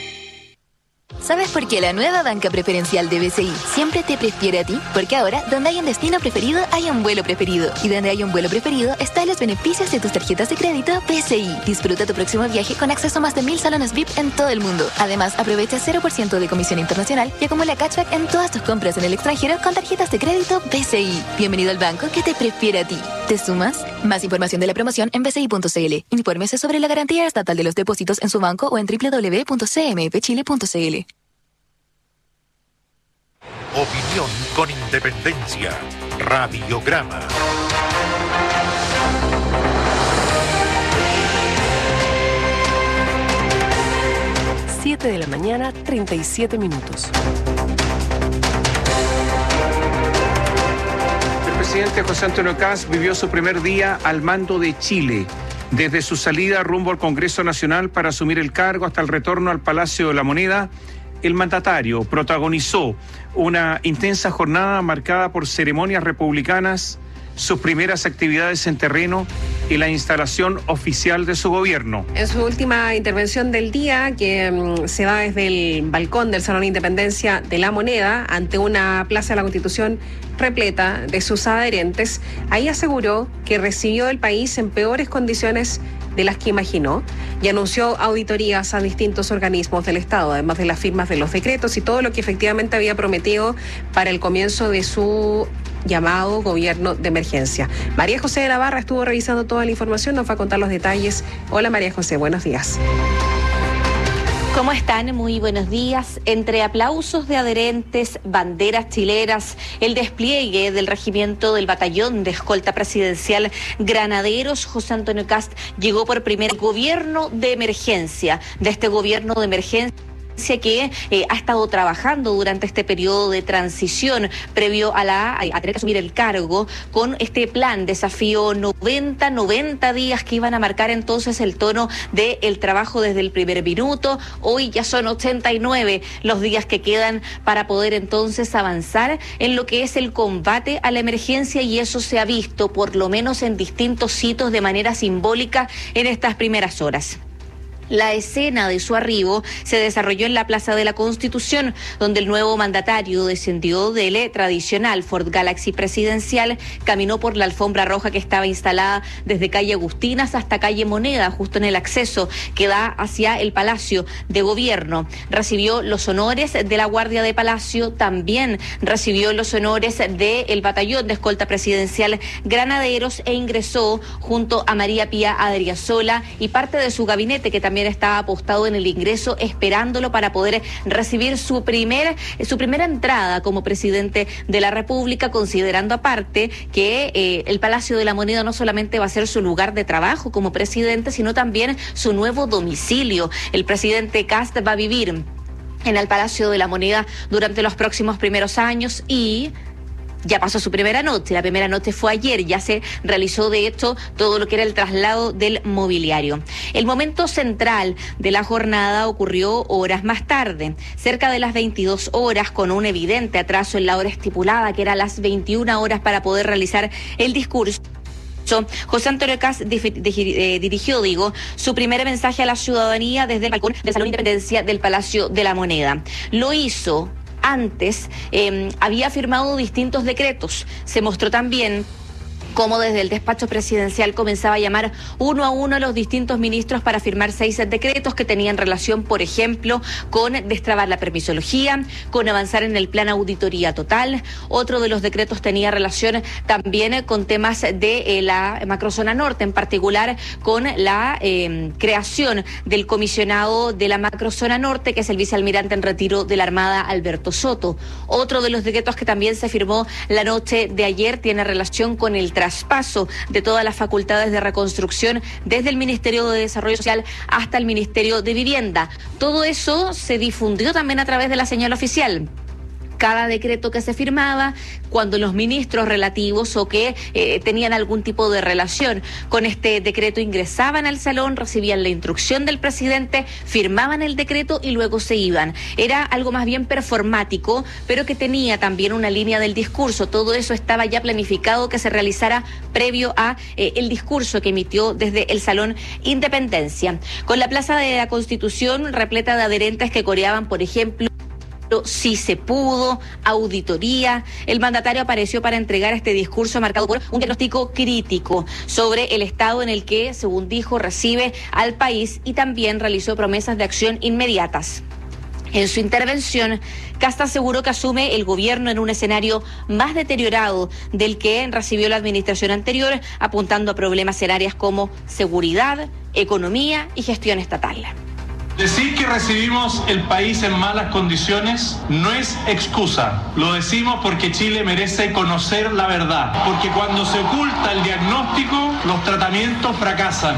¿Sabes por qué la nueva banca preferencial de BCI siempre te prefiere a ti? Porque ahora, donde hay un destino preferido, hay un vuelo preferido. Y donde hay un vuelo preferido, están los beneficios de tus tarjetas de crédito BCI. Disfruta tu próximo viaje con acceso a más de 1000 salones VIP en todo el mundo. Además, aprovecha 0% de comisión internacional y acumula cashback en todas tus compras en el extranjero con tarjetas de crédito BCI. Bienvenido al banco que te prefiere a ti. ¿Te sumas? Más información de la promoción en bci.cl. Infórmese sobre la garantía estatal de los depósitos en su banco o en www.cmfchile.cl. Opinión con independencia. Radiograma. 7 de la mañana, 37 minutos. El presidente José Antonio Kast vivió su primer día al mando de Chile. Desde su salida rumbo al Congreso Nacional para asumir el cargo hasta el retorno al Palacio de la Moneda, el mandatario protagonizó una intensa jornada marcada por ceremonias republicanas, sus primeras actividades en terreno y la instalación oficial de su gobierno. En su última intervención del día, que se da desde el balcón del Salón de Independencia de La Moneda, ante una plaza de la Constitución repleta de sus adherentes, ahí aseguró que recibió el país en peores condiciones de las que imaginó y anunció auditorías a distintos organismos del Estado, además de las firmas de los decretos y todo lo que efectivamente había prometido para el comienzo de su llamado gobierno de emergencia. María José de la Barra estuvo revisando toda la información, nos va a contar los detalles. Hola María José, buenos días. ¿Cómo están? Muy buenos días. Entre aplausos de adherentes, banderas chileras, el despliegue del regimiento del batallón de escolta presidencial Granaderos, José Antonio Kast llegó por primer gobierno de emergencia. De este gobierno de emergencia que ha estado trabajando durante este periodo de transición previo a tener que asumir el cargo con este plan desafío 90 días que iban a marcar entonces el tono del trabajo desde el primer minuto. Hoy ya son 89 los días que quedan para poder entonces avanzar en lo que es el combate a la emergencia, y eso se ha visto por lo menos en distintos sitios de manera simbólica en estas primeras horas. La escena de su arribo se desarrolló en la Plaza de la Constitución, donde el nuevo mandatario descendió del tradicional Ford Galaxy presidencial, caminó por la alfombra roja que estaba instalada desde calle Agustinas hasta calle Moneda, justo en el acceso que da hacia el Palacio de Gobierno. Recibió los honores de la Guardia de Palacio, también recibió los honores del Batallón de Escolta Presidencial Granaderos e ingresó junto a María Pía Adriasola y parte de su gabinete, que también estaba apostado en el ingreso esperándolo para poder recibir su primera entrada como presidente de la República, considerando aparte que el Palacio de la Moneda no solamente va a ser su lugar de trabajo como presidente, sino también su nuevo domicilio. El presidente Kast va a vivir en el Palacio de la Moneda durante los próximos primeros años y ya pasó su primera noche. La primera noche fue ayer, ya se realizó de hecho todo lo que era el traslado del mobiliario. El momento central de la jornada ocurrió horas más tarde, cerca de las 22 horas, con un evidente atraso en la hora estipulada, que era las 21 horas para poder realizar el discurso. José Antonio Kast dirigió, su primer mensaje a la ciudadanía desde el balcón del Salón Independencia del Palacio de la Moneda. Lo hizo antes, había firmado distintos decretos. Se mostró también cómo desde el despacho presidencial comenzaba a llamar uno a uno a los distintos ministros para firmar 6 decretos que tenían relación, por ejemplo, con destrabar la permisología, con avanzar en el plan auditoría total. Otro de los decretos tenía relación también con temas de la macrozona norte, en particular con la creación del comisionado de la macrozona norte, que es el vicealmirante en retiro de la Armada, Alberto Soto. Otro de los decretos que también se firmó la noche de ayer tiene relación con el traspaso de todas las facultades de reconstrucción desde el Ministerio de Desarrollo Social hasta el Ministerio de Vivienda. Todo eso se difundió también a través de la señal oficial. Cada decreto que se firmaba, cuando los ministros relativos o que tenían algún tipo de relación con este decreto ingresaban al salón, recibían la instrucción del presidente, firmaban el decreto y luego se iban. Era algo más bien performático, pero que tenía también una línea del discurso. Todo eso estaba ya planificado que se realizara previo a el discurso que emitió desde el Salón Independencia. Con la Plaza de la Constitución repleta de adherentes que coreaban, por ejemplo, "Sí se pudo", auditoría. El mandatario apareció para entregar este discurso marcado por un diagnóstico crítico sobre el estado en el que, según dijo, recibe al país, y también realizó promesas de acción inmediatas. En su intervención, Kast aseguró que asume el gobierno en un escenario más deteriorado del que recibió la administración anterior, apuntando a problemas en áreas como seguridad, economía y gestión estatal. Decir que recibimos el país en malas condiciones no es excusa. Lo decimos porque Chile merece conocer la verdad. Porque cuando se oculta el diagnóstico, los tratamientos fracasan.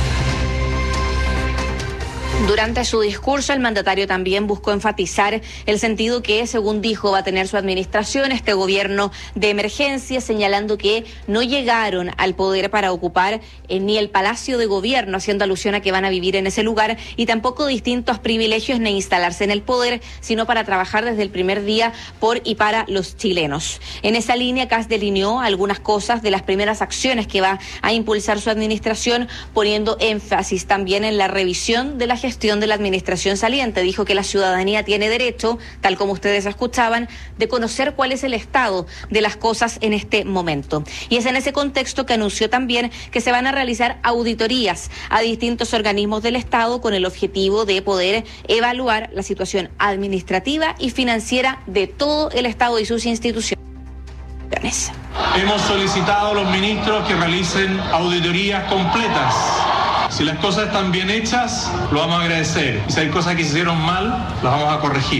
Durante su discurso, el mandatario también buscó enfatizar el sentido que, según dijo, va a tener su administración, este gobierno de emergencia, señalando que no llegaron al poder para ocupar ni el Palacio de Gobierno, haciendo alusión a que van a vivir en ese lugar, y tampoco distintos privilegios ni instalarse en el poder, sino para trabajar desde el primer día por y para los chilenos. En esa línea, Kast delineó algunas cosas de las primeras acciones que va a impulsar su administración, poniendo énfasis también en la revisión de la gestión de la administración saliente. Dijo que la ciudadanía tiene derecho, tal como ustedes escuchaban, de conocer cuál es el estado de las cosas en este momento. Y es en ese contexto que anunció también que se van a realizar auditorías a distintos organismos del Estado con el objetivo de poder evaluar la situación administrativa y financiera de todo el Estado y sus instituciones. Hemos solicitado a los ministros que realicen auditorías completas. Si las cosas están bien hechas, lo vamos a agradecer. Y si hay cosas que se hicieron mal, las vamos a corregir.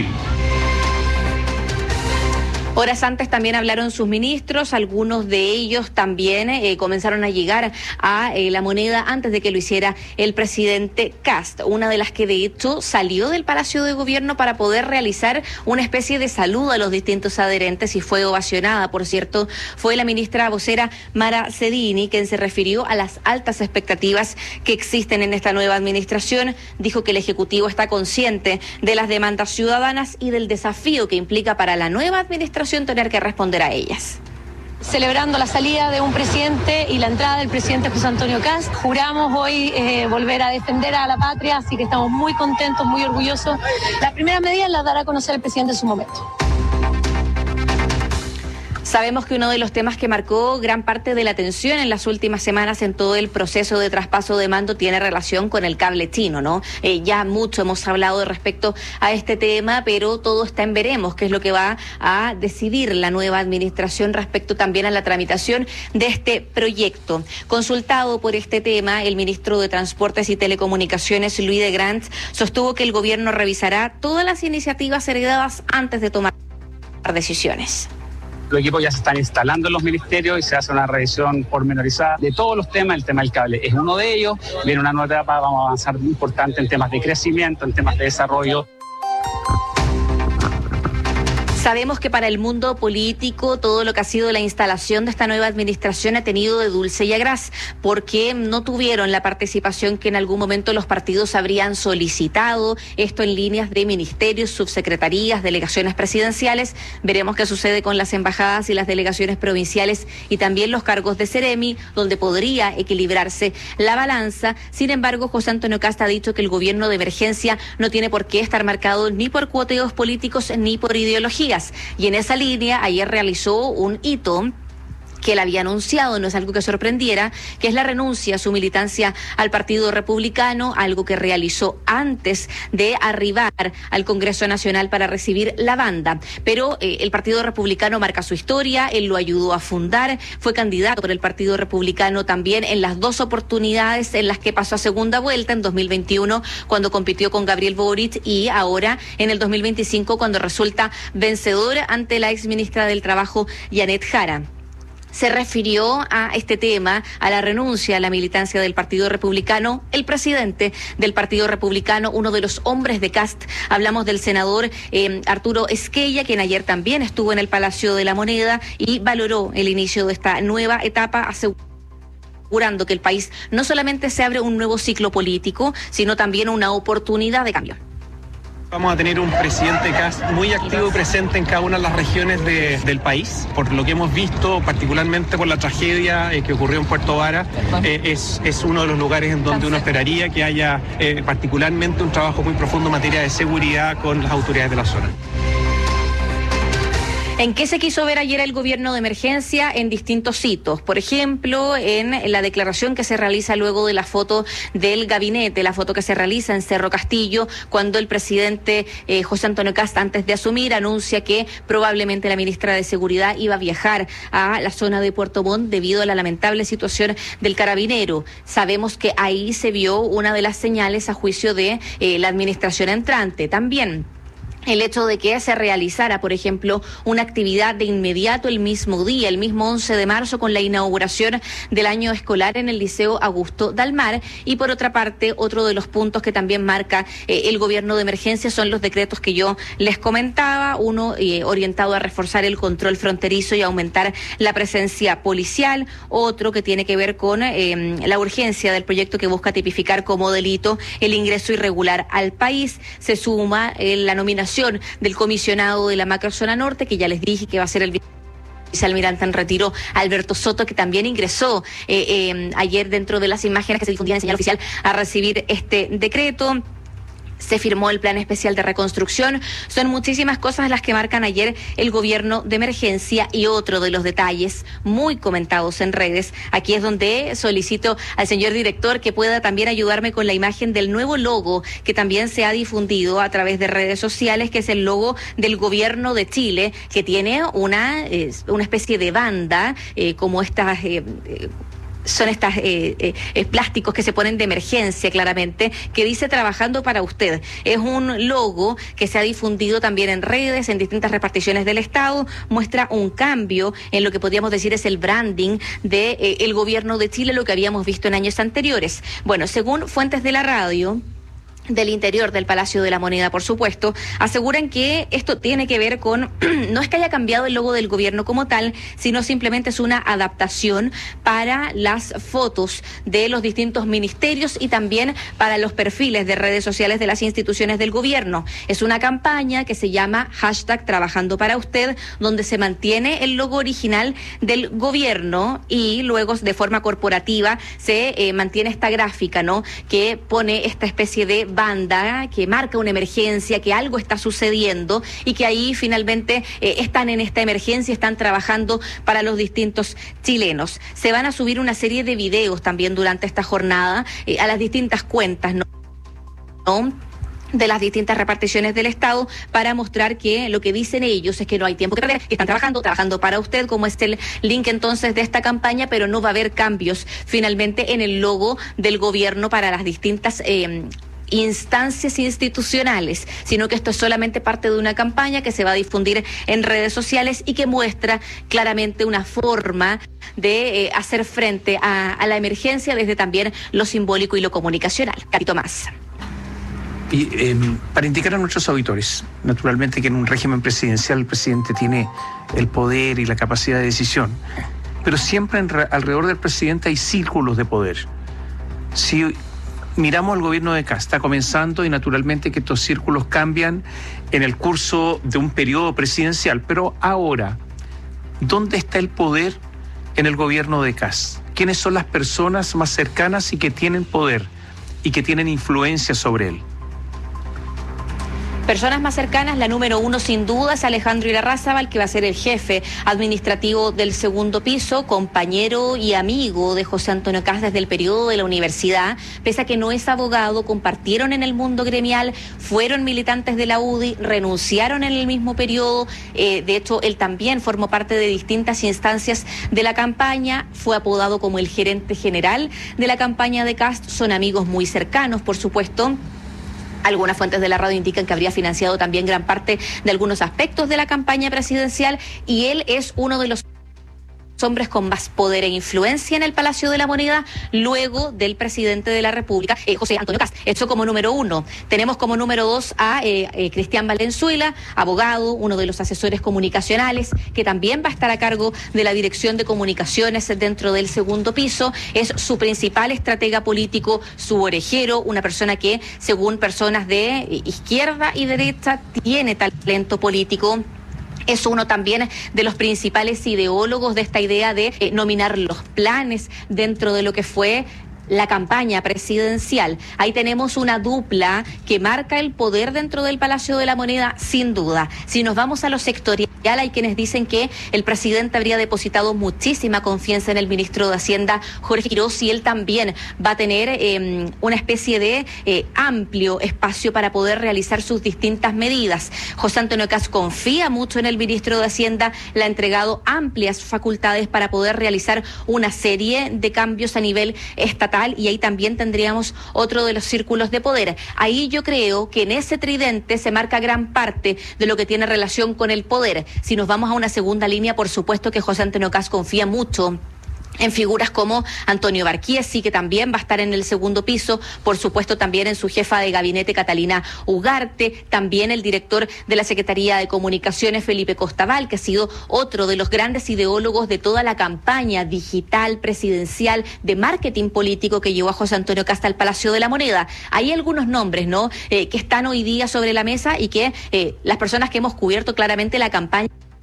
Horas antes también hablaron sus ministros, algunos de ellos también comenzaron a llegar a La Moneda antes de que lo hiciera el presidente Kast, una de las que de hecho salió del Palacio de Gobierno para poder realizar una especie de saludo a los distintos adherentes y fue ovacionada, por cierto, fue la ministra vocera Mara Cedini, quien se refirió a las altas expectativas que existen en esta nueva administración. Dijo que el Ejecutivo está consciente de las demandas ciudadanas y del desafío que implica para la nueva administración tener que responder a ellas. celebrando la salida de un presidente y la entrada del presidente José Antonio Kast. Juramos hoy volver a defender a la patria, así que estamos muy contentos, muy orgullosos. Las primeras medidas las dará a conocer el presidente en su momento. Sabemos que uno de los temas que marcó gran parte de la atención en las últimas semanas en todo el proceso de traspaso de mando tiene relación con el cable chino, ¿no? Ya mucho hemos hablado respecto a este tema, pero todo está en veremos, que es lo que va a decidir la nueva administración respecto también a la tramitación de este proyecto. Consultado por este tema, el ministro de Transportes y Telecomunicaciones, Louis de Grant, sostuvo que el gobierno revisará todas las iniciativas heredadas antes de tomar decisiones. Los equipos ya se están instalando en los ministerios y se hace una revisión pormenorizada de todos los temas. El tema del cable es uno de ellos. Viene una nueva etapa, vamos a avanzar muy importante en temas de crecimiento, en temas de desarrollo. Sabemos que para el mundo político todo lo que ha sido la instalación de esta nueva administración ha tenido de dulce y a gras, porque no tuvieron la participación que en algún momento los partidos habrían solicitado, esto en líneas de ministerios, subsecretarías, delegaciones presidenciales. Veremos qué sucede con las embajadas y las delegaciones provinciales y también los cargos de Seremi, donde podría equilibrarse la balanza. Sin embargo, José Antonio Kast ha dicho que el gobierno de emergencia no tiene por qué estar marcado ni por cuoteos políticos ni por ideologías. Y en esa línea, ayer realizó un hito que él había anunciado, no es algo que sorprendiera, que es la renuncia a su militancia al Partido Republicano, algo que realizó antes de arribar al Congreso Nacional para recibir la banda. Pero el Partido Republicano marca su historia, él lo ayudó a fundar, fue candidato por el Partido Republicano también en las dos oportunidades en las que pasó a segunda vuelta, en 2021 cuando compitió con Gabriel Boric y ahora en el 2025 cuando resulta vencedor ante la exministra del Trabajo, Janet Jara. Se refirió a este tema, a la renuncia a la militancia del Partido Republicano, el presidente del Partido Republicano, uno de los hombres de Kast. Hablamos del senador Arturo Esquella, quien ayer también estuvo en el Palacio de la Moneda y valoró el inicio de esta nueva etapa, asegurando que el país no solamente se abre un nuevo ciclo político, sino también una oportunidad de cambio. Vamos a tener un presidente Kast muy activo y presente en cada una de las regiones del país. Por lo que hemos visto, particularmente por la tragedia que ocurrió en Puerto Vara, es uno de los lugares en donde uno esperaría que haya particularmente un trabajo muy profundo en materia de seguridad con las autoridades de la zona. ¿En qué se quiso ver ayer el gobierno de emergencia? En distintos hitos. Por ejemplo, en la declaración que se realiza luego de la foto del gabinete, la foto que se realiza en Cerro Castillo, cuando el presidente José Antonio Kast, antes de asumir, anuncia que probablemente la ministra de Seguridad iba a viajar a la zona de Puerto Montt debido a la lamentable situación del carabinero. Sabemos que ahí se vio una de las señales a juicio de la administración entrante. También el hecho de que se realizara, por ejemplo, una actividad de inmediato el mismo día, el mismo 11 de marzo, con la inauguración del año escolar en el Liceo Augusto Dalmar. Y por otra parte, otro de los puntos que también marca el gobierno de emergencia son los decretos que yo les comentaba, uno orientado a reforzar el control fronterizo y aumentar la presencia policial, otro que tiene que ver con la urgencia del proyecto que busca tipificar como delito el ingreso irregular al país. Se suma la nominación del comisionado de la macrozona norte, que ya les dije que va a ser el vicealmirante en retiro, Alberto Soto, que también ingresó ayer dentro de las imágenes que se difundían en señal oficial a recibir este decreto. Se firmó el plan especial de reconstrucción. Son muchísimas cosas las que marcan ayer el gobierno de emergencia. Y otro de los detalles muy comentados en redes, aquí es donde solicito al señor director que pueda también ayudarme con la imagen del nuevo logo que también se ha difundido a través de redes sociales, que es el logo del gobierno de Chile, que tiene una especie de banda, como estas son estos plásticos que se ponen de emergencia, claramente, que dice trabajando para usted. Es un logo que se ha difundido también en redes, en distintas reparticiones del Estado, muestra un cambio en lo que podríamos decir es el branding de el gobierno de Chile, lo que habíamos visto en años anteriores. Bueno, según fuentes de la radio, del interior del Palacio de la Moneda, por supuesto, aseguran que esto tiene que ver con, no es que haya cambiado el logo del gobierno como tal, sino simplemente es una adaptación para las fotos de los distintos ministerios y también para los perfiles de redes sociales de las instituciones del gobierno. Es una campaña que se llama #Trabajando para Usted, donde se mantiene el logo original del gobierno y luego de forma corporativa se mantiene esta gráfica, ¿no?, que pone esta especie de banda que marca una emergencia, que algo está sucediendo y que ahí finalmente están en esta emergencia, están trabajando para los distintos chilenos. Se van a subir una serie de videos también durante esta jornada a las distintas cuentas, ¿no?, de las distintas reparticiones del Estado para mostrar que lo que dicen ellos es que no hay tiempo que perder, que están trabajando para usted, como es el link entonces de esta campaña, pero no va a haber cambios finalmente en el logo del gobierno para las distintas instancias institucionales, sino que esto es solamente parte de una campaña que se va a difundir en redes sociales y que muestra claramente una forma de hacer frente a la emergencia desde también lo simbólico y lo comunicacional. Carito más. Y para indicar a nuestros auditores, naturalmente que en un régimen presidencial el presidente tiene el poder y la capacidad de decisión, pero siempre alrededor del presidente hay círculos de poder. Si miramos al gobierno de Kast, está comenzando y naturalmente que estos círculos cambian en el curso de un periodo presidencial, pero ahora, ¿dónde está el poder en el gobierno de Kast? ¿Quiénes son las personas más cercanas y que tienen poder y que tienen influencia sobre él? Personas más cercanas, la número 1 sin duda es Alejandro Irarrázaval, que va a ser el jefe administrativo del segundo piso, compañero y amigo de José Antonio Kast desde el periodo de la universidad. Pese a que no es abogado, compartieron en el mundo gremial, fueron militantes de la UDI, renunciaron en el mismo periodo. De hecho, él también formó parte de distintas instancias de la campaña, fue apodado como el gerente general de la campaña de Kast, son amigos muy cercanos, por supuesto. Algunas fuentes de la radio indican que habría financiado también gran parte de algunos aspectos de la campaña presidencial y él es uno de los hombres con más poder e influencia en el Palacio de la Moneda, luego del presidente de la República, José Antonio Kast. Esto como número 1. Tenemos como número 2 a Cristian Valenzuela, abogado, uno de los asesores comunicacionales, que también va a estar a cargo de la dirección de comunicaciones dentro del segundo piso. Es su principal estratega político, su orejero, una persona que, según personas de izquierda y derecha, tiene talento político. Es uno también de los principales ideólogos de esta idea de nominar los planes dentro de lo que fue la campaña presidencial. Ahí tenemos una dupla que marca el poder dentro del Palacio de la Moneda, sin duda. Si nos vamos a lo sectorial, hay quienes dicen que el presidente habría depositado muchísima confianza en el ministro de Hacienda, Jorge Quiroz, y él también va a tener una especie de amplio espacio para poder realizar sus distintas medidas. José Antonio Kast confía mucho en el ministro de Hacienda, le ha entregado amplias facultades para poder realizar una serie de cambios a nivel estatal, y ahí también tendríamos otro de los círculos de poder. Ahí yo creo que en ese tridente se marca gran parte de lo que tiene relación con el poder. Si nos vamos a una segunda línea, por supuesto que José Antonio Kast confía mucho en figuras como Antonio Barquiesi, que también va a estar en el segundo piso, por supuesto también en su jefa de gabinete Catalina Ugarte, también el director de la Secretaría de Comunicaciones Felipe Costabal, que ha sido otro de los grandes ideólogos de toda la campaña digital, presidencial, de marketing político que llevó a José Antonio Kast al Palacio de la Moneda. Hay algunos nombres, ¿no?, que están hoy día sobre la mesa y que las personas que hemos cubierto claramente la campaña,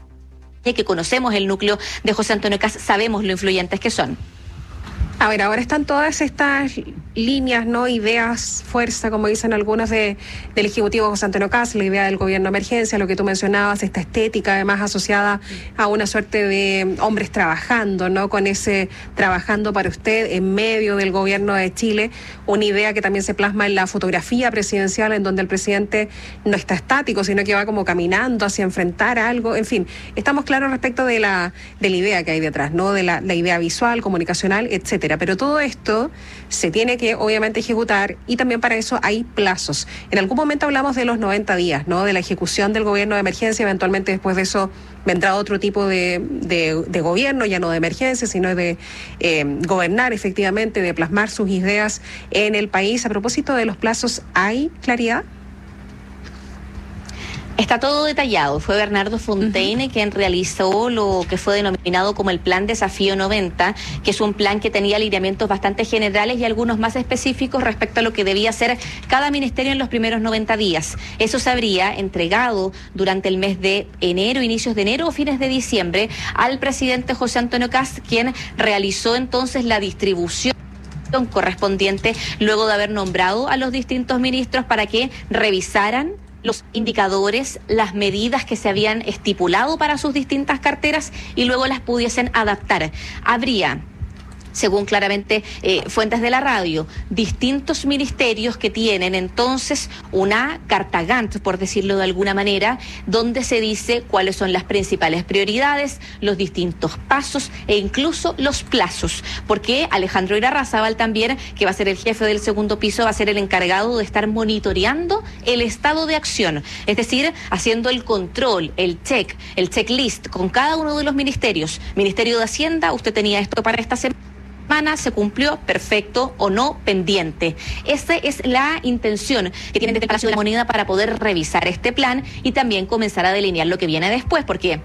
que conocemos el núcleo de José Antonio Kast, sabemos lo influyentes que son. A ver, ahora están todas estas líneas, ¿no?, ideas, fuerza, como dicen algunos del Ejecutivo José Antonio Kast, la idea del gobierno de emergencia, lo que tú mencionabas, esta estética además asociada a una suerte de hombres trabajando, ¿no?, con ese trabajando para usted en medio del gobierno de Chile, una idea que también se plasma en la fotografía presidencial, en donde el presidente no está estático, sino que va como caminando hacia enfrentar algo. En fin, estamos claros respecto de la idea que hay detrás, ¿no?, de la idea visual, comunicacional, etcétera. Pero todo esto se tiene que que obviamente ejecutar, y también para eso hay plazos. En algún momento hablamos de los 90 días, ¿no? De la ejecución del gobierno de emergencia, eventualmente después de eso vendrá otro tipo de gobierno, ya no de emergencia, sino de gobernar efectivamente, de plasmar sus ideas en el país. A propósito de los plazos, ¿hay claridad? Está todo detallado. Fue Bernardo Fontaine quien realizó lo que fue denominado como el Plan Desafío 90, que es un plan que tenía alineamientos bastante generales y algunos más específicos respecto a lo que debía hacer cada ministerio en los primeros 90 días. Eso se habría entregado durante el mes de enero, inicios de enero o fines de diciembre, al presidente José Antonio Kast, quien realizó entonces la distribución correspondiente luego de haber nombrado a los distintos ministros para que revisaran los indicadores, las medidas que se habían estipulado para sus distintas carteras y luego las pudiesen adaptar. Habría, según claramente fuentes de la radio, distintos ministerios que tienen entonces una carta Gantt, por decirlo de alguna manera, donde se dice cuáles son las principales prioridades, los distintos pasos e incluso los plazos, porque Alejandro Irarrázaval también, que va a ser el jefe del segundo piso, va a ser el encargado de estar monitoreando el estado de acción, es decir, haciendo el control, el checklist con cada uno de los ministerios. Ministerio de Hacienda, usted tenía esto para esta semana, se cumplió, perfecto, o no, pendiente. Esa es la intención que tienen desde el Palacio de la Moneda para poder revisar este plan y también comenzar a delinear lo que viene después, porque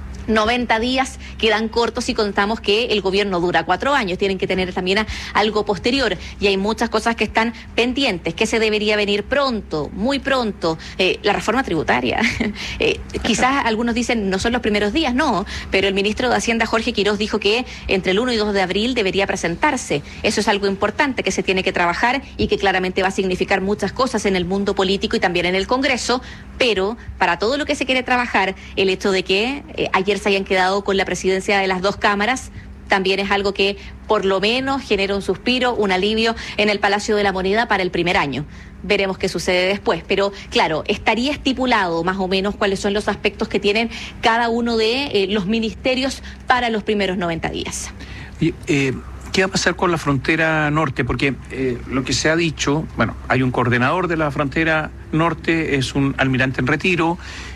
90 días quedan cortos si contamos que el gobierno dura 4 años. Tienen que tener también algo posterior y hay muchas cosas que están pendientes, que se debería venir pronto, muy pronto. La reforma tributaria. Quizás algunos dicen no son los primeros días, no, pero el ministro de Hacienda, Jorge Quiroz, dijo que entre el 1 y 2 de abril debería presentarse. Eso es algo importante que se tiene que trabajar y que claramente va a significar muchas cosas en el mundo político y también en el Congreso, pero para todo lo que se quiere trabajar, el hecho de que ayer se hayan quedado con la presidencia de las dos cámaras también es algo que por lo menos genera un suspiro, un alivio en el Palacio de la Moneda para el primer año. Veremos qué sucede después, pero claro, estaría estipulado más o menos cuáles son los aspectos que tienen cada uno de los ministerios para los primeros 90 días. ¿Qué va a pasar con la frontera norte? Porque lo que se ha dicho, bueno, hay un coordinador de la frontera norte, es un almirante en retiro,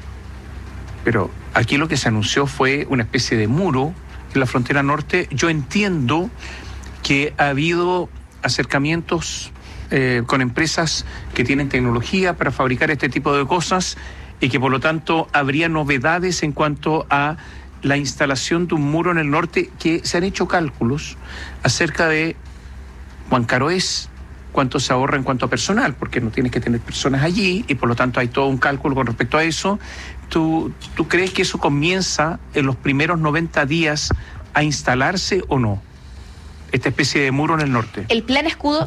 pero aquí lo que se anunció fue una especie de muro en la frontera norte. Yo entiendo que ha habido acercamientos con empresas que tienen tecnología para fabricar este tipo de cosas y que por lo tanto habría novedades en cuanto a la instalación de un muro en el norte, que se han hecho cálculos acerca de cuán caro es, cuánto se ahorra en cuanto a personal, porque no tienes que tener personas allí y por lo tanto hay todo un cálculo con respecto a eso. ¿Tú crees que eso comienza en los primeros 90 días a instalarse o no? Esta especie de muro en el norte. El plan escudo...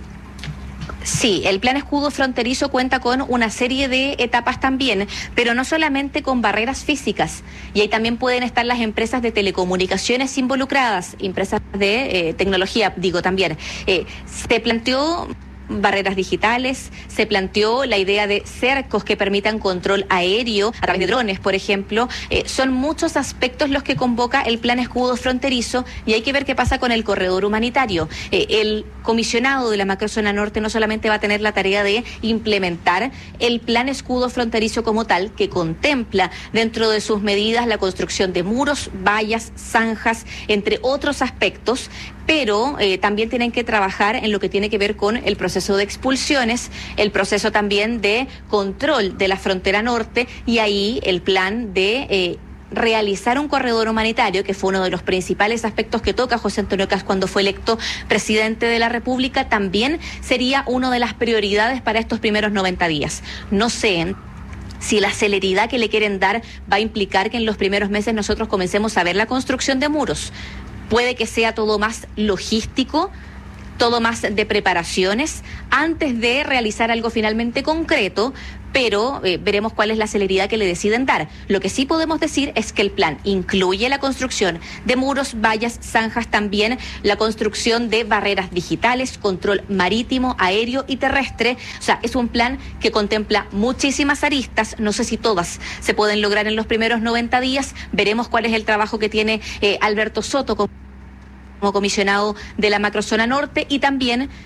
Sí, el plan escudo fronterizo cuenta con una serie de etapas también, pero no solamente con barreras físicas, y ahí también pueden estar las empresas de telecomunicaciones involucradas, empresas de tecnología, digo también. Se planteó barreras digitales, se planteó la idea de cercos que permitan control aéreo a través de drones, por ejemplo. Son muchos aspectos los que convoca el plan escudo fronterizo y hay que ver qué pasa con el corredor humanitario. El comisionado de la macrozona norte no solamente va a tener la tarea de implementar el plan escudo fronterizo como tal, que contempla dentro de sus medidas la construcción de muros, vallas, zanjas, entre otros aspectos, pero también tienen que trabajar en lo que tiene que ver con el proceso de expulsiones, el proceso también de control de la frontera norte y ahí el plan de realizar un corredor humanitario, que fue uno de los principales aspectos que toca José Antonio Kast cuando fue electo presidente de la República, también sería una de las prioridades para estos primeros 90 días. No sé si la celeridad que le quieren dar va a implicar que en los primeros meses nosotros comencemos a ver la construcción de muros. Puede que sea todo más logístico, todo más de preparaciones, antes de realizar algo finalmente concreto, pero veremos cuál es la celeridad que le deciden dar. Lo que sí podemos decir es que el plan incluye la construcción de muros, vallas, zanjas, también la construcción de barreras digitales, control marítimo, aéreo y terrestre. O sea, es un plan que contempla muchísimas aristas, no sé si todas se pueden lograr en los primeros 90 días, veremos cuál es el trabajo que tiene Alberto Soto como comisionado de la macrozona norte y también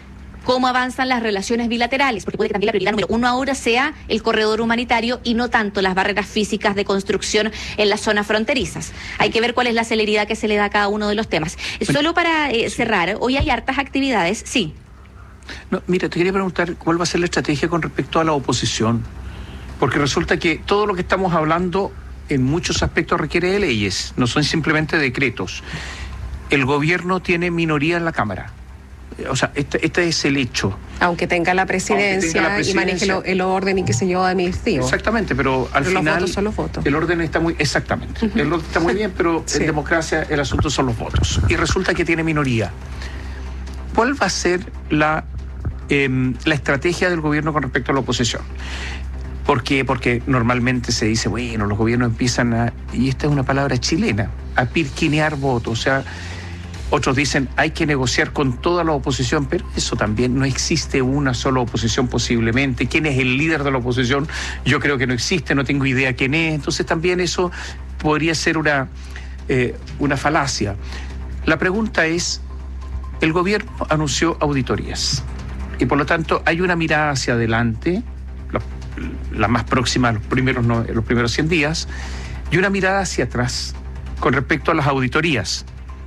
cómo avanzan las relaciones bilaterales, porque puede que también la prioridad número uno ahora sea el corredor humanitario y no tanto las barreras físicas de construcción en las zonas fronterizas. Hay que ver cuál es la celeridad que se le da a cada uno de los temas. Solo para cerrar, hoy hay hartas actividades, sí. No, mira, te quería preguntar cuál va a ser la estrategia con respecto a la oposición, porque resulta que todo lo que estamos hablando en muchos aspectos requiere de leyes, no son simplemente decretos. El gobierno tiene minoría en la Cámara. O sea, este es el hecho. Aunque tenga la presidencia y maneje el orden y qué sé yo administrativo. Exactamente, pero al final los votos son los votos. El orden está muy... Exactamente. El orden está muy bien, pero en democracia el asunto son los votos. Y resulta que tiene minoría. ¿Cuál va a ser la estrategia del gobierno con respecto a la oposición? ¿Por qué? Porque normalmente se dice, bueno, los gobiernos empiezan a... Y esta es una palabra chilena, a pirquinear votos. O sea... Otros dicen hay que negociar con toda la oposición, pero eso también no existe una sola oposición posiblemente. ¿Quién es el líder de la oposición? Yo creo que no existe, no tengo idea quién es. Entonces también eso podría ser una falacia. La pregunta es, el gobierno anunció auditorías y por lo tanto hay una mirada hacia adelante, la más próxima a los primeros 100 días, y una mirada hacia atrás con respecto a las auditorías.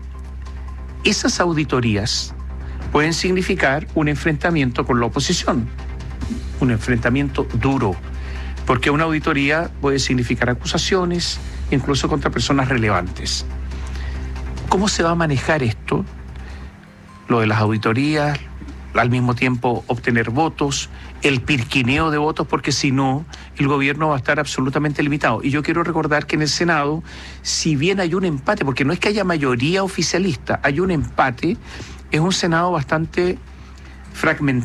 Esas auditorías pueden significar un enfrentamiento con la oposición, un enfrentamiento duro, porque una auditoría puede significar acusaciones, incluso contra personas relevantes. ¿Cómo se va a manejar esto? Lo de las auditorías, al mismo tiempo obtener votos, el pirquineo de votos, porque si no, el gobierno va a estar absolutamente limitado. Y yo quiero recordar que en el Senado, si bien hay un empate, porque no es que haya mayoría oficialista, hay un empate, es un Senado bastante fragmentado.